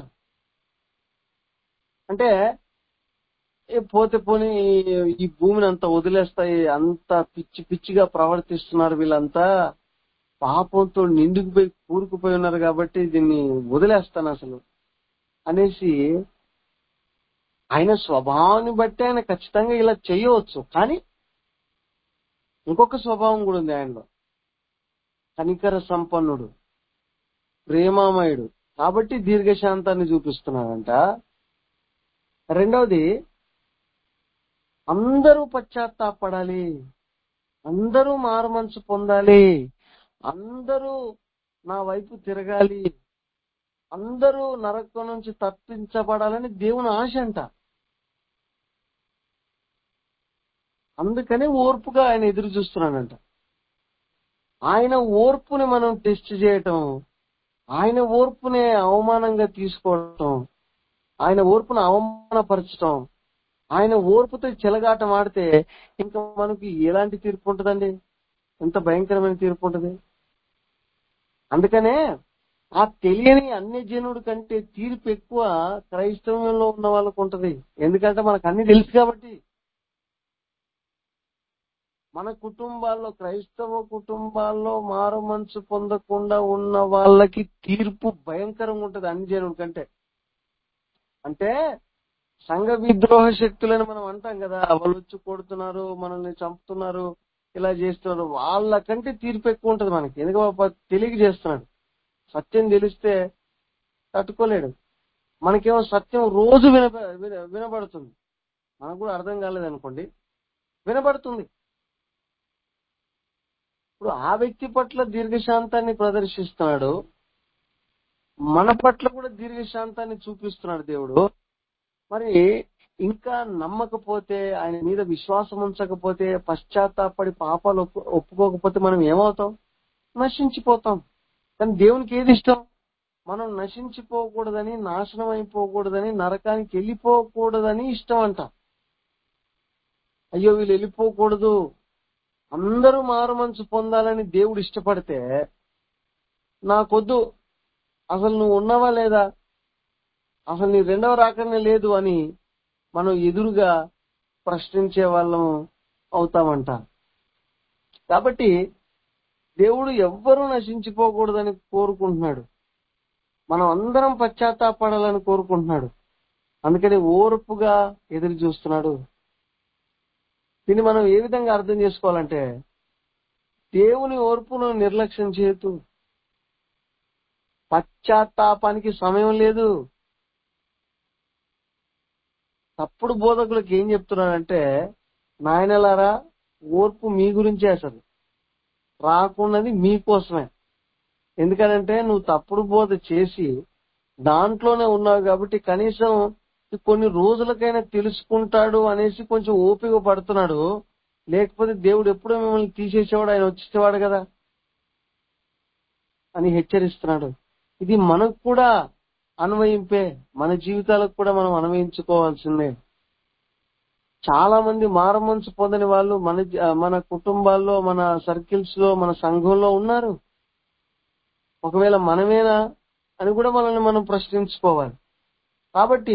[SPEAKER 1] అంటే పోతే పోనీ ఈ భూమిని అంతా వదిలేస్తాయి, అంత పిచ్చిగా ప్రవర్తిస్తున్నారు వీళ్ళంతా, పాపంతో నిండుకుపోయి కూరుకుపోయి ఉన్నారు కాబట్టి దీన్ని వదిలేస్తాను అసలు అనేసి, ఆయన స్వభావాన్ని బట్టి ఆయన ఖచ్చితంగా ఇలా చేయవచ్చు. కానీ ఇంకొక స్వభావం కూడా ఉంది ఆయనలో, కనికర సంపన్నుడు, ప్రేమామయుడు, కాబట్టి దీర్ఘశాంతాన్ని చూపిస్తున్నాడంట. రెండవది, అందరూ పశ్చాత్తాపడాలి, అందరూ మారుమనసు పొందాలి, అందరూ నా వైపు తిరగాలి, అందరూ నరకం నుంచి తప్పించబడాలని దేవుని ఆశ అంట. అందుకనే ఓర్పుగా ఆయన ఎదురు చూస్తున్నాడంట. ఆయన ఓర్పుని మనం టెస్ట్ చేయటం, ఆయన ఓర్పునే అవమానంగా తీసుకోవటం, ఆయన ఓర్పును అవమానపరచడం, ఆయన ఓర్పుతో చెలగాటం ఆడితే ఇంకా మనకి ఎలాంటి తీర్పు ఉంటుందండి? ఎంత భయంకరమైన తీర్పు ఉంటుంది. అందుకనే ఆ తెలియని అన్యజనుడి కంటే తీర్పు ఎక్కువ క్రైస్తవంలో ఉన్న వాళ్ళకు ఉంటది. ఎందుకంటే మనకు అన్ని తెలుసు కాబట్టి. మన కుటుంబాల్లో, క్రైస్తవ కుటుంబాల్లో మారు మనసు పొందకుండా ఉన్న వాళ్ళకి తీర్పు భయంకరంగా ఉంటది అన్యజనుడి కంటే. అంటే సంఘ విద్రోహ శక్తులని మనం అంటాం కదా, వాళ్ళు వచ్చి కొడుతున్నారు, మనల్ని చంపుతున్నారు, ఇలా చేస్తున్నారు, వాళ్ళకంటే తీర్పు ఎక్కువ ఉంటది మనకి. ఎందుకంటే తెలియక చేస్తున్నాడు. సత్యం తెలిస్తే తట్టుకోలేడు. మనకేమో సత్యం రోజు వినబడుతుంది. మనకు కూడా అర్థం కాలేదనుకోండి, వినబడుతుంది. ఇప్పుడు ఆ వ్యక్తి పట్ల దీర్ఘశాంతాన్ని ప్రదర్శిస్తున్నాడు, మన పట్ల కూడా దీర్ఘశాంతాన్ని చూపిస్తున్నాడు దేవుడు. మరి ఇంకా నమ్మకపోతే, ఆయన మీద విశ్వాసం ఉంచకపోతే, పశ్చాత్తాపడి పాపాలు ఒప్పుకోకపోతే మనం ఏమవుతాం? నశించిపోతాం. కానీ దేవునికి ఏది ఇష్టం? మనం నశించిపోకూడదని, నాశనం అయిపోకూడదని, నరకానికి వెళ్ళిపోకూడదని ఇష్టం అంట. అయ్యో వీళ్ళు వెళ్ళిపోకూడదు, అందరూ మారు మనసు పొందాలని దేవుడు ఇష్టపడితే, నాకొద్దు, అసలు నువ్వు ఉన్నావా లేదా, అసలు నీ రెండవ రాకనే లేదు అని మనం ఎదురుగా ప్రశ్నించే వాళ్ళం అవుతామంట. కాబట్టి దేవుడు ఎవ్వరూ నశించిపోకూడదని కోరుకుంటున్నాడు. మనం అందరం పశ్చాత్తాపడాలని కోరుకుంటున్నాడు. అందుకని ఓర్పుగా ఎదురు చూస్తున్నాడు. దీన్ని మనం ఏ విధంగా అర్థం చేసుకోవాలంటే, దేవుని ఓర్పును నిర్లక్ష్యం చేయొద్దు. పశ్చాత్తాపానికి సమయం లేదు. తప్పుడు బోధకులకు ఏం చెప్తున్నాడంటే, నాయనలారా ఓర్పు మీ గురించే, అసలు రాకున్నది మీకోసమే. ఎందుకనంటే నువ్వు తప్పుడు బోధ చేసి దాంట్లోనే ఉన్నావు కాబట్టి కనీసం కొన్ని రోజులకైనా తెలుసుకుంటాడు అనేసి కొంచెం ఓపిక పడుతున్నాడు. లేకపోతే దేవుడు ఎప్పుడో మిమ్మల్ని తీసేసేవాడు, ఆయన వచ్చేసేవాడు కదా అని హెచ్చరిస్తున్నాడు. ఇది మనకు కూడా అన్వయింపే, మన జీవితాలకు కూడా మనం అన్వయించుకోవాల్సిందే. చాలా మంది మారమనసు పొందని వాళ్ళు మన కుటుంబాల్లో, మన సర్కిల్స్ లో, మన సంఘంలో ఉన్నారు. ఒకవేళ మనమేనా అని కూడా మనల్ని మనం ప్రశ్నించుకోవాలి. కాబట్టి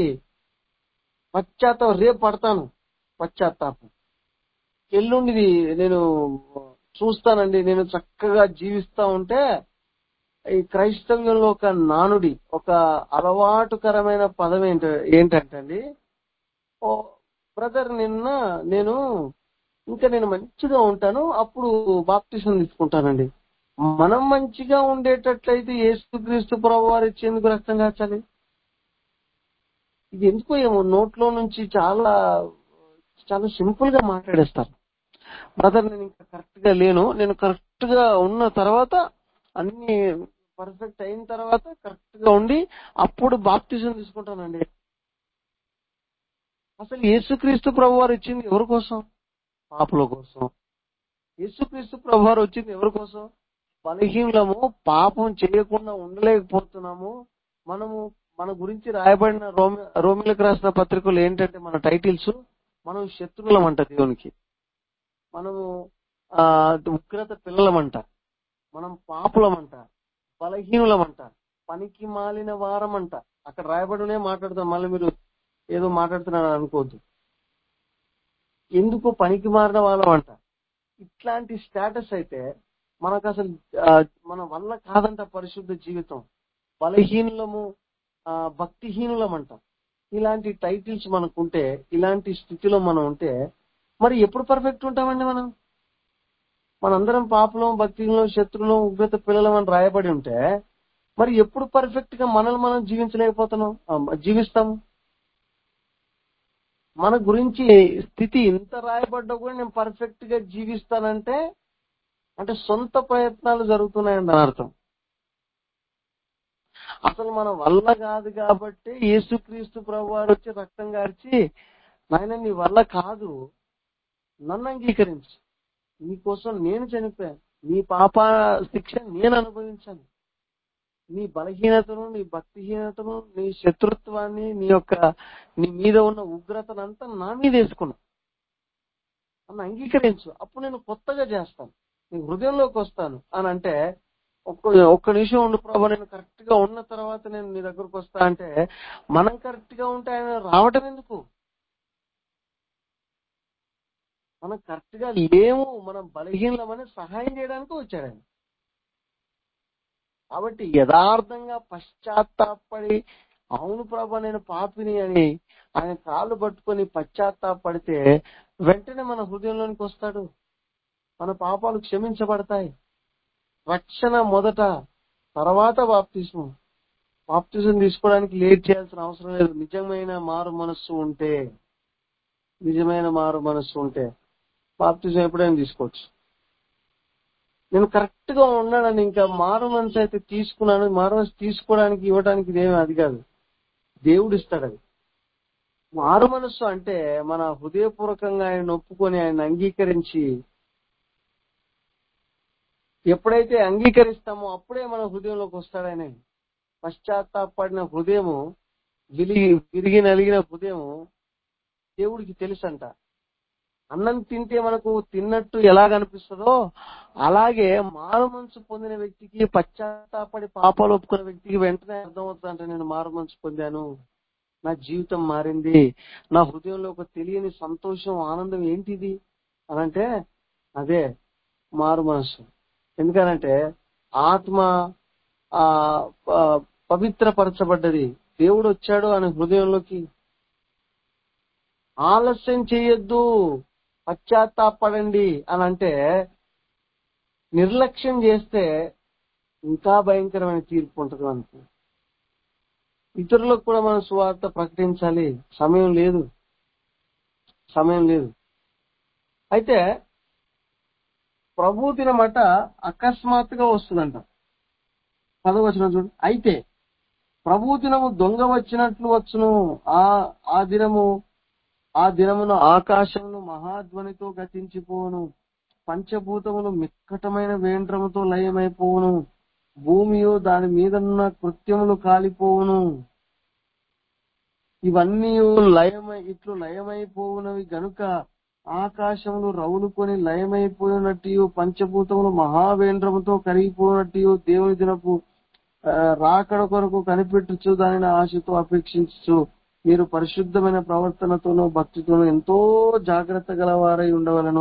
[SPEAKER 1] రేపు పడతాను పశ్చాత్తాపం, ఎల్లుండిది నేను చూస్తానండి. నేను చక్కగా జీవిస్తా ఉంటే, ఈ క్రైస్తవ్యంలో ఒక నానుడి, ఒక అలవాటుకరమైన పదం ఏంటంటే అండి, ఓ బ్రదర్ నేను మంచిగా ఉంటాను, అప్పుడు బాప్టిజం తీసుకుంటానండి. మనం మంచిగా ఉండేటట్లయితే యేసుక్రీస్తు ప్రభువారు ఇచ్చేందుకు రక్తం కాచాలి? ఇది ఎందుకో ఏమో నోట్లో నుంచి చాలా చాలా సింపుల్ గా మాట్లాడేస్తారు. బ్రదర్ నేను ఇంకా కరెక్ట్ గా లేను, నేను కరెక్ట్ గా ఉన్న తర్వాత, అన్ని పర్ఫెక్ట్ అయిన తర్వాత, కరెక్ట్ గా ఉండి అప్పుడు బాప్టిజం తీసుకుంటానండి. అసలు యేసుక్రీస్తు ప్రభువారు ఇచ్చింది ఎవరి కోసం? పాపుల కోసం. యేసుక్రీస్తు ప్రభువారు వచ్చింది ఎవరి కోసం? బలహీనము, పాపం చేయకుండా ఉండలేకపోతున్నాము. మన గురించి రాయబడిన రోమిలకు రాసిన పత్రికలు ఏంటంటే, మన టైటిల్స్, మనం శత్రువులమంట దేవునికి, మనము ఉగ్రత పిల్లలమంట, మనం పాపులమంట, బలహీనులమంట, పనికి మాలిన వారమంట. అక్కడ రాయబడినే మాట్లాడతాం. మళ్ళీ మీరు ఏదో మాట్లాడుతున్నాడు అనుకోవద్దు. ఎందుకు పనికి మారిన వాళ్ళమంట? ఇట్లాంటి స్టేటస్ అయితే మనకు అసలు మన వల్ల కాదంట పరిశుద్ధ జీవితం. బలహీనులము, భక్తిహీనులమంట. ఇలాంటి టైటిల్స్ మనకుంటే, ఇలాంటి స్థితిలో మనం ఉంటే, మరి ఎప్పుడు పర్ఫెక్ట్ ఉంటామండి మనం? మనందరం పాపలం, భక్తిహీనులం, శత్రువులం, ఉగ్రత పిల్లలం అని రాయబడి ఉంటే, మరి ఎప్పుడు పర్ఫెక్ట్ గా మనల్ని మనం జీవిస్తాము? మన గురించి స్థితి ఇంత రాయబడ్డా కూడా నేను పర్ఫెక్ట్ గా జీవిస్తానంటే, అంటే సొంత ప్రయత్నాలు జరుగుతున్నాయని అర్థం. అసలు మన వల్ల కాదు కాబట్టి యేసుక్రీస్తు ప్రభువారు వచ్చి రక్తం గార్చి, నాయన నీ వల్ల కాదు, నన్ను అంగీకరించు, నీకోసం నేను చనిపోయాను, నీ పాప శిక్ష నేను అనుభవించాను, నీ బలహీనతను, నీ భక్తిహీనతను, నీ శత్రుత్వాన్ని, నీ మీద ఉన్న ఉగ్రతనంతా నా మీద వేసుకున్నా, నన్ను అంగీకరించు, అప్పుడు నేను కొత్తగా చేస్తాను, నీ హృదయంలోకి వస్తాను అని అంటే, ఒక్క నిమిషం ఉండు ప్రభా, నేను కరెక్ట్ గా ఉన్న తర్వాత నేను నీ దగ్గరకు వస్తా అంటే, మనం కరెక్ట్ గా ఉంటే ఆయన రావటం ఎందుకు? మనం కరెక్ట్ గా లేము, మనం బలహీనమని సహాయం చేయడానికి వచ్చాడు ఆయన. కాబట్టి యథార్థంగా పశ్చాత్తాపడి, అవును ప్రభా నేను పాపిని అని ఆయన కాళ్ళు పట్టుకొని పశ్చాత్తాపడితే వెంటనే మన హృదయంలోనికి వస్తాడు, మన పాపాలు క్షమించబడతాయి. రక్షణ మొదట, తర్వాత బాప్తిస్మం. బాప్తిజం తీసుకోవడానికి లేట్ చేయాల్సిన అవసరం లేదు. నిజమైన మారు మనస్సు ఉంటే బాప్తిజం ఎప్పుడైనా తీసుకోవచ్చు. నేను కరెక్ట్ గా ఉన్నానని, ఇంకా మారు మనసు అయితే తీసుకున్నాను, మారు మనసు తీసుకోవడానికి ఇవ్వడానికి ఇదేమీ అది కాదు, దేవుడు ఇస్తాడు అది. మారు మనస్సు అంటే మన హృదయపూర్వకంగా ఆయన ఒప్పుకొని ఆయన అంగీకరించి, ఎప్పుడైతే అంగీకరిస్తామో అప్పుడే మన హృదయంలోకి వస్తాడు ఆయన. పశ్చాత్తాపడిన హృదయము, విరిగి నలిగిన హృదయము దేవుడికి తెలుసంట. అన్నం తింటే మనకు తిన్నట్టు ఎలాగ అనిపిస్తుందో, అలాగే మారు మనసు పొందిన వ్యక్తికి, పశ్చాత్తాపడి పాపాలు ఒప్పుకున్న వ్యక్తికి వెంటనే అర్థమవుతుందంట, నేను మారు మనసు పొందాను, నా జీవితం మారింది, నా హృదయంలో ఒక తెలియని సంతోషం, ఆనందం ఏంటిది అనంటే అదే మారు మనసు. ఎందుకనంటే ఆత్మ ఆ ఆ, పవిత్రపరచబడ్డది, దేవుడు వచ్చాడు అని హృదయంలోకి. ఆలస్యం చేయొద్దు, పశ్చాత్తాపడండి అని అంటే, నిర్లక్ష్యం చేస్తే ఇంకా భయంకరమైన తీర్పు ఉంటుంది మనకు. ఇతరులకు కూడా మనం సువార్త ప్రకటించాలి, సమయం లేదు. అయితే ప్రభు దినమట అకస్మాత్తుగా వస్తుందంట. 10వ వచనం చూడు. అయితే ప్రభు దినము దొంగ వచ్చినట్లు వచ్చును, ఆ దినమున ఆకాశమును మహాధ్వనితో గతించిపోవును, పంచభూతములు మిక్కటమైన వేండ్రముతో లయమైపోవును, భూమియు దాని మీదనున్న కృత్యములు కాలిపోవును. ఇవన్నీ ఇట్లు లయమైపోవునవి గనుక ఆకాశములు రవులుకొని లయమైపోయినట్టు, పంచభూతములు మహావేంద్రముతో కరిగిపోయినట్టు, దేవుని దినపు రాకడ కొరకు కనిపెట్టుచు దానిని ఆశతో అపేక్షించు మీరు పరిశుద్ధమైన ప్రవర్తనతోనూ భక్తితోనూ ఎంతో జాగ్రత్త గలవారై ఉండవలను.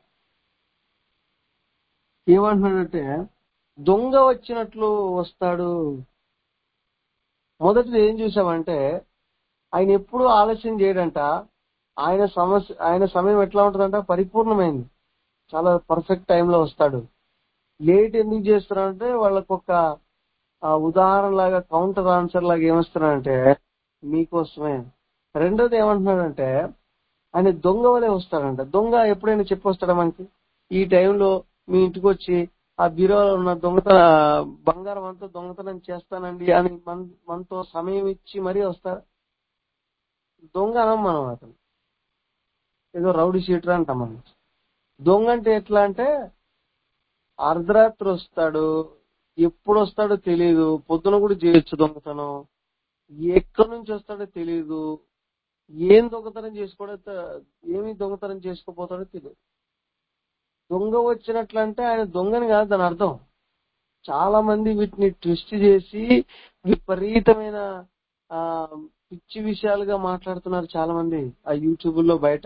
[SPEAKER 1] ఏమంటున్నాడంటే దొంగ వచ్చినట్లు వస్తాడు. మొదటిది ఏం చూసామంటే, ఆయన ఎప్పుడూ ఆలస్యం చేయడంట. ఆయన సమయం ఎట్లా ఉంటుందంట, పరిపూర్ణమైంది, చాలా పర్ఫెక్ట్ టైంలో వస్తాడు. లేట్ ఎందుకు చేస్తున్నారంటే వాళ్ళకు ఒక ఉదాహరణ లాగా, కౌంటర్ ఆన్సర్ లాగా ఏమొస్తున్నాడంటే మీకోసమే. రెండోది ఏమంటున్నాడంటే ఆయన దొంగ వలె వస్తాడంట. దొంగ ఎప్పుడైనా చెప్పొస్తాడా మనకి, ఈ టైంలో మీ ఇంటికి వచ్చి ఆ బీరోలో ఉన్న బంగారం అంతా దొంగతనం చేస్తానండి అని మనతో సమయం ఇచ్చి మరీ వస్తారు. దొంగ అనం మనం, అతను ఏదో రౌడీ షీటర్ అంటాం మనం. దొంగ అంటే ఎట్లా అంటే అర్ధరాత్రి వస్తాడు, ఎప్పుడు వస్తాడో తెలియదు, పొద్దున కూడా చేయొచ్చు దొంగతనం, ఎక్కడి నుంచి వస్తాడో తెలియదు, ఏమి దొంగతనం చేసుకోపోతాడో తెలియదు. దొంగ వచ్చినట్లంటే ఆయన దొంగని కాదు దాని అర్థం. చాలా మంది వీటిని ట్విస్ట్ చేసి విపరీతమైన పిచ్చి విషయాలుగా మాట్లాడుతున్నారు చాలా మంది ఆ యూట్యూబ్ లో బయట.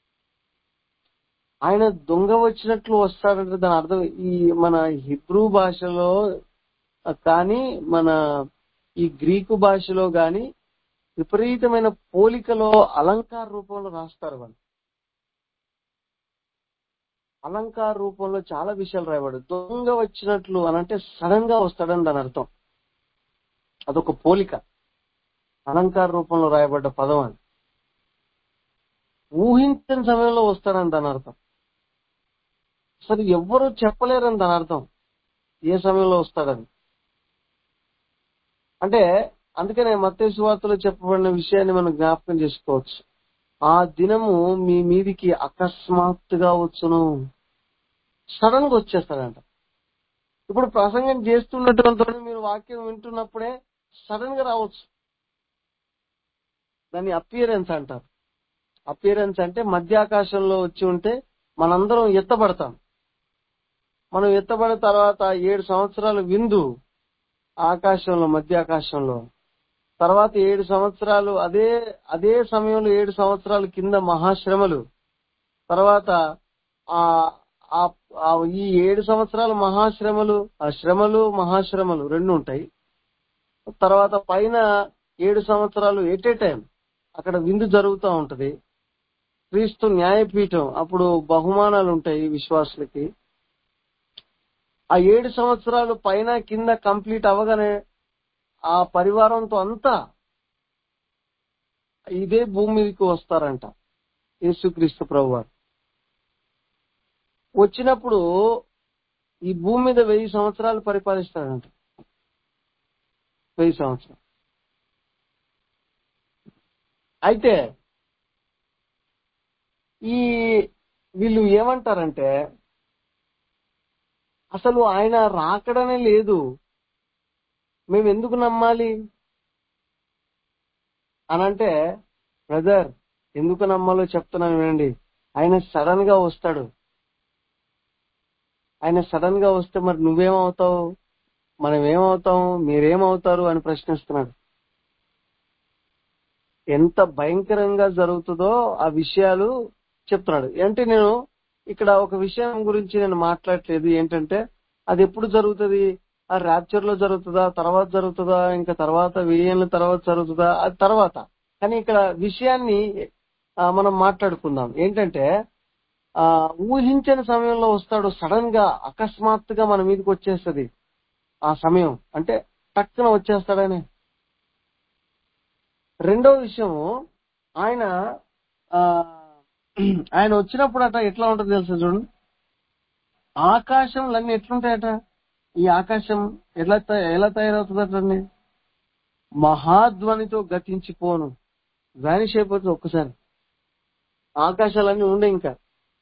[SPEAKER 1] ఆయన దొంగ వచ్చినట్లు వస్తాడంటే దాని అర్థం ఈ మన హిబ్రూ భాషలో కానీ, మన ఈ గ్రీకు భాషలో గాని విపరీతమైన పోలికలో అలంకార రూపంలో రాస్తారు వాళ్ళు. అలంకార రూపంలో చాలా విషయాలు రాయబడు. దొంగ వచ్చినట్లు అనంటే సడన్ గా వస్తాడని దాని అర్థం. అదొక పోలిక, అలంకార రూపంలో రాయబడ్డ పదం అని. ఊహించని సమయంలో వస్తాడని దాని అర్థం. అసలు ఎవ్వరూ చెప్పలేరని దాని అర్థం ఏ సమయంలో వస్తాడని. అంటే అందుకనే మత్తయి సువార్తలో చెప్పబడిన విషయాన్ని మనం జ్ఞాపకం చేసుకోవచ్చు. ఆ దినము మీ మీదికి అకస్మాత్తుగా వచ్చును, సడన్ గా వచ్చేస్తాడంట. ఇప్పుడు ప్రసంగం చేస్తున్నటువంటి మీరు వాక్యం వింటున్నప్పుడే సడన్ గా రావచ్చు. దాన్ని అపియరెన్స్ అంటారు. అపియరెన్స్ అంటే మధ్యాకాశంలో వచ్చి ఉంటే మనందరం ఎత్తబడతాం. మనం ఎత్తబడిన తర్వాత 7 సంవత్సరాలు విందు ఆకాశంలో, మధ్యాకాశంలో. తర్వాత 7 సంవత్సరాలు అదే సమయంలో 7 సంవత్సరాలు కింద మహాశ్రమలు. తర్వాత ఆ ఆ- ఆ ఈ 7 సంవత్సరాలు మహాశ్రమలు, ఆ శ్రమలు మహాశ్రమలు రెండు ఉంటాయి. తర్వాత పైన 7 సంవత్సరాలు ఎట్ ఏ టైం అక్కడ విందు జరుగుతూ ఉంటది. క్రీస్తు న్యాయపీఠం, అప్పుడు బహుమానాలు ఉంటాయి విశ్వాసులకి. ఆ 7 సంవత్సరాలు పైన కింద కంప్లీట్ అవ్వగానే ఆ పరివారంతో అంతా ఇదే భూమి మీదకి వస్తారంట యేసుక్రీస్తు ప్రభువారు. వచ్చినప్పుడు ఈ భూమి మీద 1000 సంవత్సరాలు పరిపాలిస్తాడంట. 1000 సంవత్సరాలు. అయితే ఈ వీళ్ళు ఏమంటారంటే అసలు ఆయన రాకడనే లేదు, మేము ఎందుకు నమ్మాలి అనంటే, బ్రదర్ ఎందుకు నమ్మాలో చెప్తున్నాను వినండి. ఆయన సడన్ గా వస్తాడు. ఆయన సడన్ గా వస్తే మరి నువ్వేమవుతావు, మనం ఏమవుతాం, మీరేమవుతారు అని ప్రశ్నిస్తున్నాడు. ఎంత భయంకరంగా జరుగుతుందో ఆ విషయాలు చెప్తున్నాడు. అంటే నేను ఇక్కడ ఒక విషయం గురించి నేను మాట్లాడట్లేదు. ఏంటంటే అది ఎప్పుడు జరుగుతుంది, ఆ ర్యాప్చర్ లో జరుగుతుందా, తర్వాత జరుగుతుందా, ఇంకా తర్వాత 1000 ఏళ్ళ తర్వాత జరుగుతుందా, అది తర్వాత. కానీ ఇక్కడ విషయాన్ని మనం మాట్లాడుకుందాం. ఏంటంటే ఊహించని సమయంలో వస్తాడు. సడన్ గా అకస్మాత్తుగా మన మీదకి వచ్చేస్తుంది ఆ సమయం. అంటే టక్కున వచ్చేస్తాడని. రెండో విషయం, ఆయన ఆ ఆయన వచ్చినప్పుడు అట ఎట్లా ఉంటుంది తెలుసా చూడండి. ఆకాశంలన్నీ ఎట్లుంటాయట, ఈ ఆకాశం ఎలా తయారవుతుందటండి, మహాధ్వనితో గతించిపోను, వానిష్ అయిపోతుంది ఒక్కసారి. ఆకాశాలన్నీ ఉండే ఇంకా.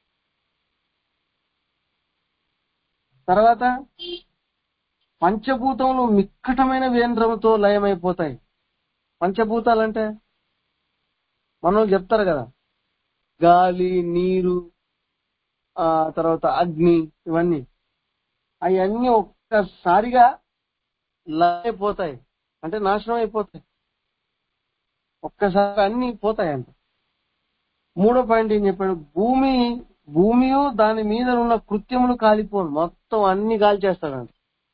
[SPEAKER 1] తర్వాత పంచభూతములు మిక్కటమైన వేంద్రముతో లయమైపోతాయి. పంచభూతాలంటే మనం చెప్తారు కదా, గాలి, నీరు, తర్వాత అగ్ని, ఇవన్నీ అవన్నీ ఒక్కసారిగా లయమైపోతాయి. అంటే నాశనం అయిపోతాయి, ఒక్కసారి అన్ని పోతాయి అంట. మూడో పాయింట్ ఏం చెప్పాడు, భూమియు దాని మీద ఉన్న కృత్యములు కాలిపోను, మొత్తం అన్ని కాల్చేస్తాడంట.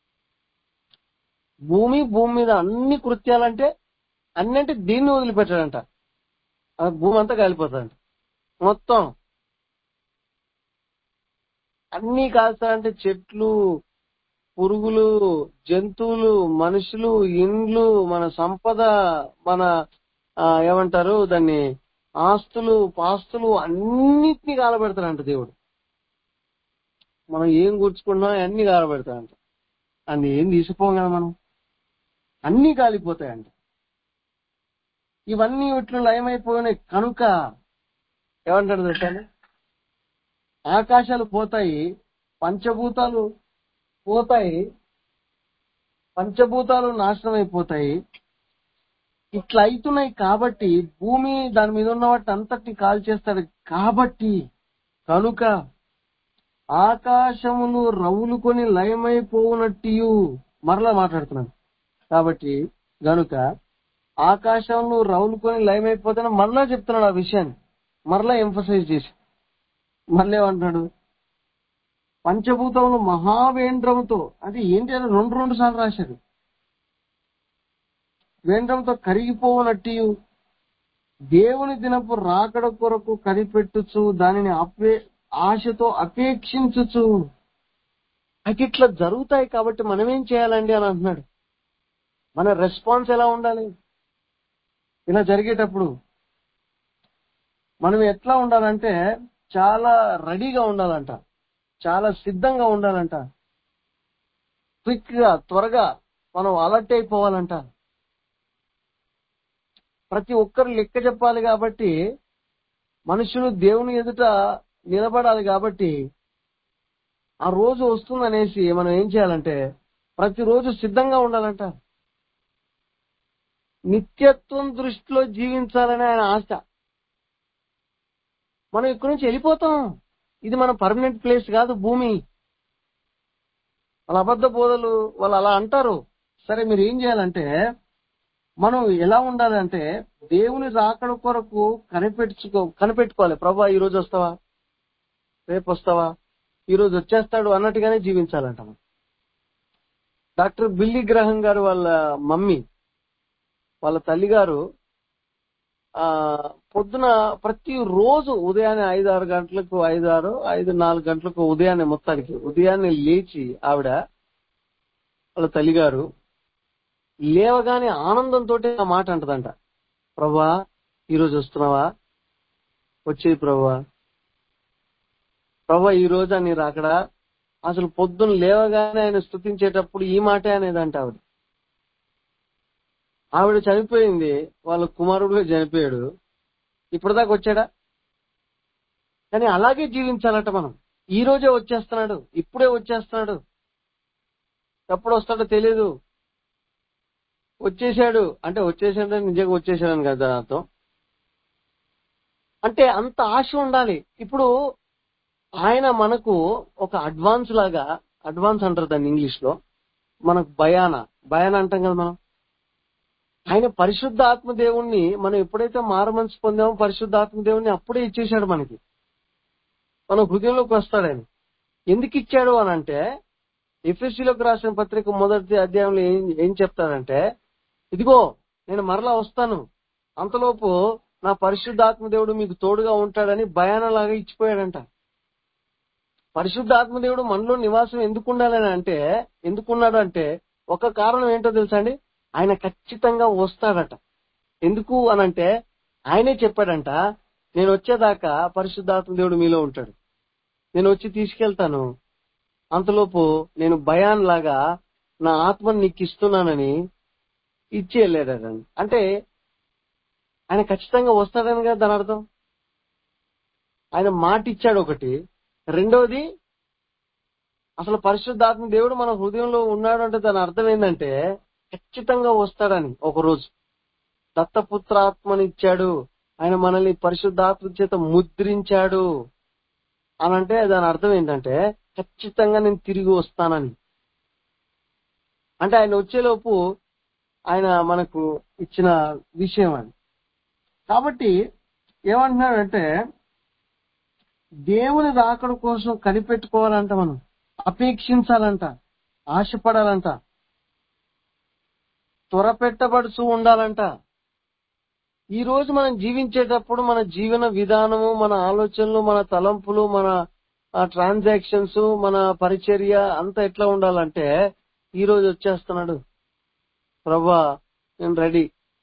[SPEAKER 1] భూమి మీద అన్ని కృత్యాలంటే అన్నంటే దీన్ని వదిలిపెట్టాడంట. ఆ భూమి అంతా కాలిపోతాడంట. మొత్తం అన్ని కాల్స్తాడంటే, చెట్లు, పురుగులు, జంతువులు, మనుషులు, ఇండ్లు, మన సంపద, మన ఏమంటారు దాన్ని, ఆస్తులు పాస్తులు అన్నిటినీ కాలబెడతాడంట దేవుడు. మనం ఏం కూర్చుకున్నా అన్ని కాలబెడతాడంట. అన్ని ఏం తీసిపోం కదా మనం, అన్ని కాలిపోతాయంట. ఇవన్నీ ఇట్లు లయమైపోయినాయి కనుక ఏమంటాడు తెలుసా, ఆకాశాలు పోతాయి, పంచభూతాలు పోతాయి, పంచభూతాలు నాశనం అయిపోతాయి. ఇట్లా అవుతున్నాయి కాబట్టి భూమి దాని మీద ఉన్న వాటి అంతటిని కాల్ చేస్తాడు. కాబట్టి కనుక ఆకాశములు రవులుకొని లయమైపోనట్టు, మరలా మాట్లాడుతున్నాను. కాబట్టి గనుక ఆకాశంలో రవులుకొని లయమైపోతాను మరలా చెప్తున్నాడు ఆ విషయాన్ని, మరలా ఎంఫసైజ్ చేసి. మరలా ఏమంటున్నాడు, పంచభూతములు మహావేంద్రముతో, అది ఏంటి అని రెండు సార్లు రాశాడు. వేంద్రంతో కరిగిపోవునట్టు దేవుని దినపు రాకడ కొరకు కనిపెట్టుచు దానిని ఆశతో అపేక్షించుచు. అది ఇట్లా జరుగుతాయి కాబట్టి మనం ఏం చేయాలండి అని అంటున్నాడు. మన రెస్పాన్స్ ఎలా ఉండాలి ఇలా జరిగేటప్పుడు? మనం ఎట్లా ఉండాలంటే చాలా రెడీగా ఉండాలంట, చాలా సిద్ధంగా ఉండాలంట, క్విక్ గా త్వరగా మనం అలర్ట్ అయిపోవాలంట. ప్రతి ఒక్కరు లెక్క చెప్పాలి కాబట్టి, మనుషులు దేవుని ఎదుట నిలబడాలి కాబట్టి, ఆ రోజు వస్తుందనేసి మనం ఏం చేయాలంటే ప్రతిరోజు సిద్ధంగా ఉండాలంట. నిత్యత్వం దృష్టిలో జీవించాలని ఆయన ఆశ. మనం ఇక్కడి నుంచి వెళ్ళిపోతాం. ఇది మన పర్మనెంట్ ప్లేస్ కాదు, భూమి. వాళ్ళ అబద్ధ బోధలు వాళ్ళు అలా అంటారు. సరే, మీరు ఏం చేయాలంటే, మనం ఎలా ఉండాలంటే దేవుని రాకడ కొరకు కనిపెట్టుకోవాలి. ప్రభా ఈ రోజు వస్తావా, రేపు వస్తావా, ఈ రోజు వచ్చేస్తాడు అన్నట్టుగానే జీవించాలంట మనం. డాక్టర్ బిల్లీ గ్రహం గారు వాళ్ళ మమ్మీ, వాళ్ళ తల్లిగారు పొద్దున ప్రతి రోజు ఉదయాన్నే 5-6 గంటలకు 5-4 గంటలకు ఉదయాన్నే మొత్తానికి ఉదయాన్నే లేచి ఆవిడ వాళ్ళ తల్లిగారు లేవగానే ఆనందంతో ఆ మాట అంటదంట, ప్రభా ఈరోజు వస్తున్నావా, వచ్చేయి ప్రభా, ప్రభా ఈ రోజు అని రాకడా. అసలు పొద్దున లేవగానే ఆయన స్తుతించేటప్పుడు ఈ మాటే అనేదంట ఆవిడ. ఆవిడ చనిపోయింది, వాళ్ళ కుమారుడుగా చనిపోయాడు, ఇప్పటిదాకా వచ్చాడా? కానీ అలాగే జీవించాలట మనం. ఈ రోజే వచ్చేస్తున్నాడు, ఇప్పుడే వచ్చేస్తున్నాడు, ఎప్పుడు వస్తాడో తెలియదు. వచ్చేసాడు అంటే వచ్చేసాడు నిజంగా వచ్చేసాడని కదా అర్థం. అంటే అంత ఆశ ఉండాలి. ఇప్పుడు ఆయన మనకు ఒక అడ్వాన్స్ లాగా, అడ్వాన్స్ అంటారు దాన్ని ఇంగ్లీష్ లో, మనకు భయాన అంటాం కదా మనం. ఆయన పరిశుద్ధ ఆత్మదేవుణ్ణి మనం ఎప్పుడైతే మారుమనసు పొందామో పరిశుద్ధ ఆత్మదేవుణ్ణి అప్పుడే ఇచ్చేశాడు మనకి. మన హృదయంలోకి వస్తాడు ఆయన. ఎందుకు ఇచ్చాడు అని అంటే, ఎఫెసీయులకు రాసిన పత్రిక 1వ అధ్యాయంలో ఏం చెప్తాడంటే, ఇదిగో నేను మరలా వస్తాను, అంతలోపు నా పరిశుద్ధాత్మదేవుడు మీకు తోడుగా ఉంటాడని భయానలాగా ఇచ్చిపోయాడంట. పరిశుద్ధాత్మదేవుడు మనలో నివాసం ఎందుకున్నాడు అంటే ఒక కారణం ఏంటో తెలుసా అండి, ఆయన ఖచ్చితంగా వస్తాడట. ఎందుకు అనంటే ఆయనే చెప్పాడంట, నేను వచ్చేదాకా పరిశుద్ధాత్మదేవుడు మీలో ఉంటాడు, నేను వచ్చి తీసుకెళ్తాను, అంతలోపు నేను భయాన్లాగా నా ఆత్మని నీకు ఇస్తున్నానని ఇచ్చి వెళ్ళాడని. అంటే ఆయన ఖచ్చితంగా వస్తాడని కదా దాని అర్థం. ఆయన మాట ఇచ్చాడు ఒకటి. రెండోది, అసలు పరిశుద్ధాత్మ దేవుడు మన హృదయంలో ఉన్నాడు అంటే దాని అర్థం ఏంటంటే ఖచ్చితంగా వస్తాడని. ఒకరోజు దత్తపుత్రాత్మని ఇచ్చాడు, ఆయన మనల్ని పరిశుద్ధాత్మ చేత ముద్రించాడు అనంటే దాని అర్థం ఏంటంటే ఖచ్చితంగా నేను తిరిగి వస్తానని. అంటే ఆయన వచ్చేలోపు ఆయన మనకు ఇచ్చిన విషయం అని. కాబట్టి ఏమంటున్నాడంటే దేవుని రాకడ కోసం కనిపెట్టుకోవాలంట, మనం అపేక్షించాలంట, ఆశపడాలంట, త్వరపెట్టబడుతూ ఉండాలంట. ఈ రోజు మనం జీవించేటప్పుడు మన జీవన విధానము, మన ఆలోచనలు, మన తలంపులు, మన ట్రాన్సాక్షన్స్, మన పరిచర్య అంతా ఎట్లా ఉండాలంటే, ఈ రోజు వచ్చేస్తున్నాడు ప్రభా, నేను రెడీ,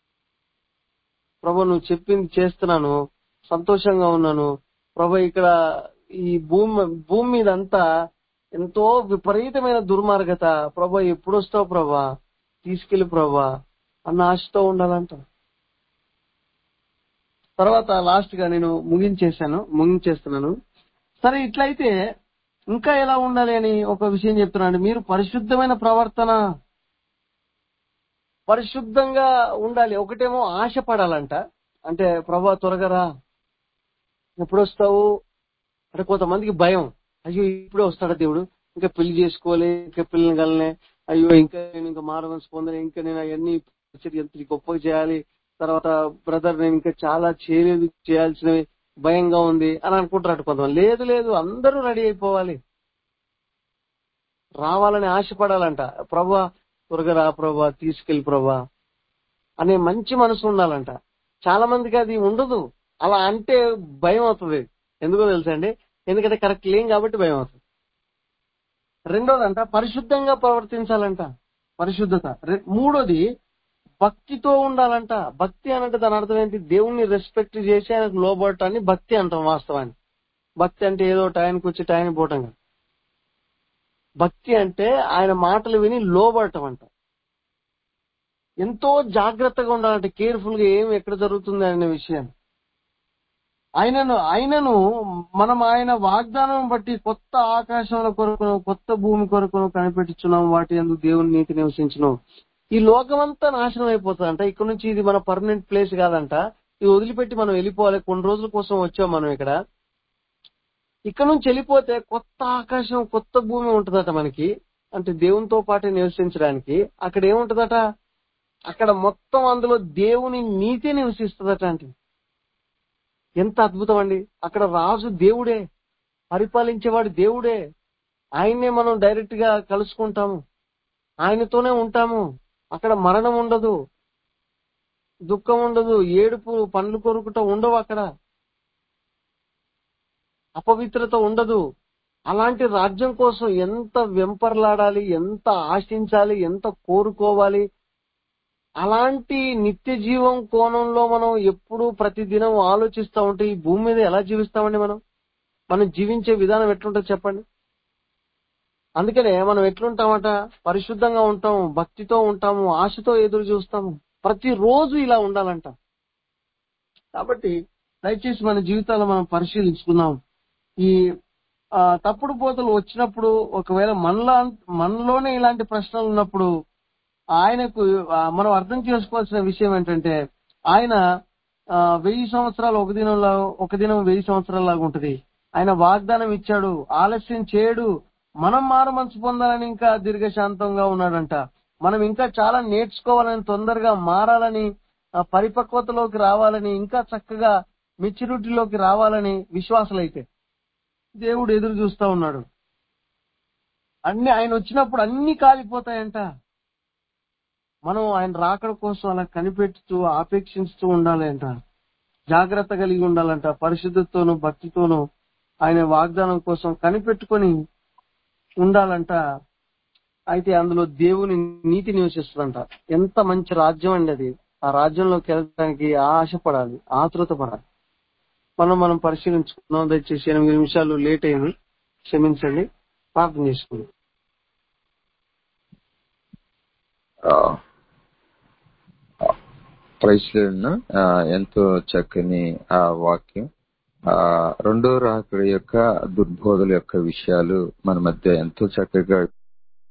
[SPEAKER 1] ప్రభా నువ్వు చెప్పింది చేస్తున్నాను, సంతోషంగా ఉన్నాను ప్రభా. ఇక్కడ ఈ భూమి మీద అంతా ఎంతో విపరీతమైన దుర్మార్గత, ప్రభా ఎప్పుడు వస్తావు ప్రభా, తీసుకెళ్లి ప్రభా అన్న ఆశతో ఉండాలంట. తర్వాత లాస్ట్ గా నేను ముగించేస్తున్నాను. సరే, ఇట్లయితే ఇంకా ఎలా ఉండాలి అని ఒక విషయం చెప్తున్నాను. మీరు పరిశుద్ధమైన ప్రవర్తన, పరిశుద్ధంగా ఉండాలి. ఒకటేమో ఆశ పడాలంట, అంటే ప్రభా త్వరగా రా, ఎప్పుడు వస్తావు అంటే కొంతమందికి భయం, అయ్యో ఇప్పుడే వస్తాడా దేవుడు, ఇంకా పెళ్లి చేసుకోవాలి, ఇంకా పిల్లల్ని కలనే, అయ్యో ఇంకా నేను ఇంకా మారవలసి పొందాలి, ఇంకా నేను అవన్నీ ఎంత గొప్పగా చేయాలి, తర్వాత బ్రదర్ నేను ఇంకా చాలా చేయాల్సినవి, భయంగా ఉంది అని అనుకుంటారు కొంతమంది. లేదు, అందరూ రెడీ అయిపోవాలి, రావాలని ఆశపడాలంట. ప్రభా త్వరగా రా ప్రభా, తీసుకెళ్లి ప్రభా అనే మంచి మనసు ఉండాలంట. చాలా మందికి అది ఉండదు. అలా అంటే భయం అవుతుంది. ఎందుకో తెలుసా అండి, ఎందుకంటే కరెక్ట్ లేం కాబట్టి భయం అవుతుంది. రెండోదంట పరిశుద్ధంగా ప్రవర్తించాలంట, పరిశుద్ధత. మూడోది భక్తితో ఉండాలంట. భక్తి అనంటే దాని అర్థం ఏంటి, దేవుణ్ణి రెస్పెక్ట్ చేసి ఆయనకు లోబడటాన్ని భక్తి అంటాం. వాస్తవాన్ని భక్తి అంటే ఏదో టైంకి వచ్చి టైం పోవటం కాదు. భక్తి అంటే ఆయన మాటలు విని లోబడటం అంట. ఎంతో జాగ్రత్తగా ఉండాలంటే, కేర్ఫుల్ గా ఏం ఎక్కడ జరుగుతుంది అనే విషయాన్ని. ఆయనను మనం ఆయన వాగ్దానం బట్టి కొత్త ఆకాశంలో కొరకును కొత్త భూమి కొరకును కనిపెట్టుచున్నాం, వాటి యందు దేవుని నీతి నివసించును. ఈ లోకమంతా నాశనం అయిపోతుందంట. ఇక్కడ నుంచి ఇది మన పర్మనెంట్ ప్లేస్ కాదంట. ఇది వదిలిపెట్టి మనం వెళ్ళిపోవాలి. కొన్ని రోజుల కోసం వచ్చాం మనం ఇక్కడ నుంచి వెళ్ళిపోతే కొత్త ఆకాశం కొత్త భూమి ఉంటుందట మనకి. అంటే దేవునితో పాటు నివసించడానికి అక్కడ ఏముంటదట, అక్కడ మొత్తం అందులో దేవుని నీతి నివసిస్తుందట. అంటే ఎంత అద్భుతం అండి. అక్కడ రాజు దేవుడే, పరిపాలించేవాడు దేవుడే. ఆయన్నే మనం డైరెక్ట్ గా కలుసుకుంటాము, ఆయనతోనే ఉంటాము. అక్కడ మరణం ఉండదు, దుఃఖం ఉండదు, ఏడుపు పండ్లు కొరుకుట ఉండవు, అక్కడ అపవిత్రత ఉండదు. అలాంటి రాజ్యం కోసం ఎంత వెంపర్లాడాలి, ఎంత ఆశించాలి, ఎంత కోరుకోవాలి. అలాంటి నిత్య జీవం కోణంలో మనం ఎప్పుడూ ప్రతిదినం ఆలోచిస్తూ ఉంటే ఈ భూమి మీద ఎలా జీవిస్తామండి? మనం జీవించే విధానం ఎట్లుంటుంది చెప్పండి. అందుకనే మనం ఎట్లుంటామట, పరిశుద్ధంగా ఉంటాము, భక్తితో ఉంటాము, ఆశతో ఎదురు చూస్తాము. ప్రతిరోజు ఇలా ఉండాలంట. కాబట్టి దయచేసి మన జీవితాల్లో మనం పరిశీలించుకుందాం. ఈ తప్పుడు బోధలు వచ్చినప్పుడు, ఒకవేళ మనలోనే ఇలాంటి ప్రశ్నలు ఉన్నప్పుడు ఆయనకు మనం అర్థం చేసుకోవాల్సిన విషయం ఏంటంటే, ఆయన 1000 సంవత్సరాలు ఒక దినం 1000 సంవత్సరాలలాగా ఉంటది. ఆయన వాగ్దానం ఇచ్చాడు, ఆలస్యం చేయడు. మనం మారు మనసు పొందాలని ఇంకా దీర్ఘశాంతంగా ఉన్నాడంట. మనం ఇంకా చాలా నేర్చుకోవాలని, తొందరగా మారాలని, పరిపక్వతలోకి రావాలని, ఇంకా చక్కగా మెచ్యూరిటీలోకి రావాలని విశ్వాసులైతే దేవుడు ఎదురు చూస్తా ఉన్నాడు. ఆయన వచ్చినప్పుడు అన్ని కాలిపోతాయంట. మనం ఆయన రాకడ కోసం అలా కనిపెట్టుతూ ఆపేక్షిస్తూ ఉండాలి అంట. జాగ్రత్త కలిగి ఉండాలంట. పరిశుద్ధతతోనూ భక్తితోనూ ఆయన వాగ్దానం కోసం కనిపెట్టుకొని ఉండాలంట. అయితే అందులో దేవుని నీతి నివసిస్తుందంట. ఎంత మంచి రాజ్యం అండి అది. ఆ రాజ్యంలోకి వెళ్ళడానికి ఆశపడాలి, ఆతృత పడాలి. మనం పరిశీలించుకున్నాం. దయచేసి 8 నిమిషాలు లేట్ అయింది, క్షమించండి. ప్రార్థన చేసుకుందాం.
[SPEAKER 2] ప్రైస్లను ఎంతో చక్కని ఆ వాక్యం, రెండో రాకడ యొక్క దుర్బోధల యొక్క విషయాలు మన మధ్య ఎంతో చక్కగా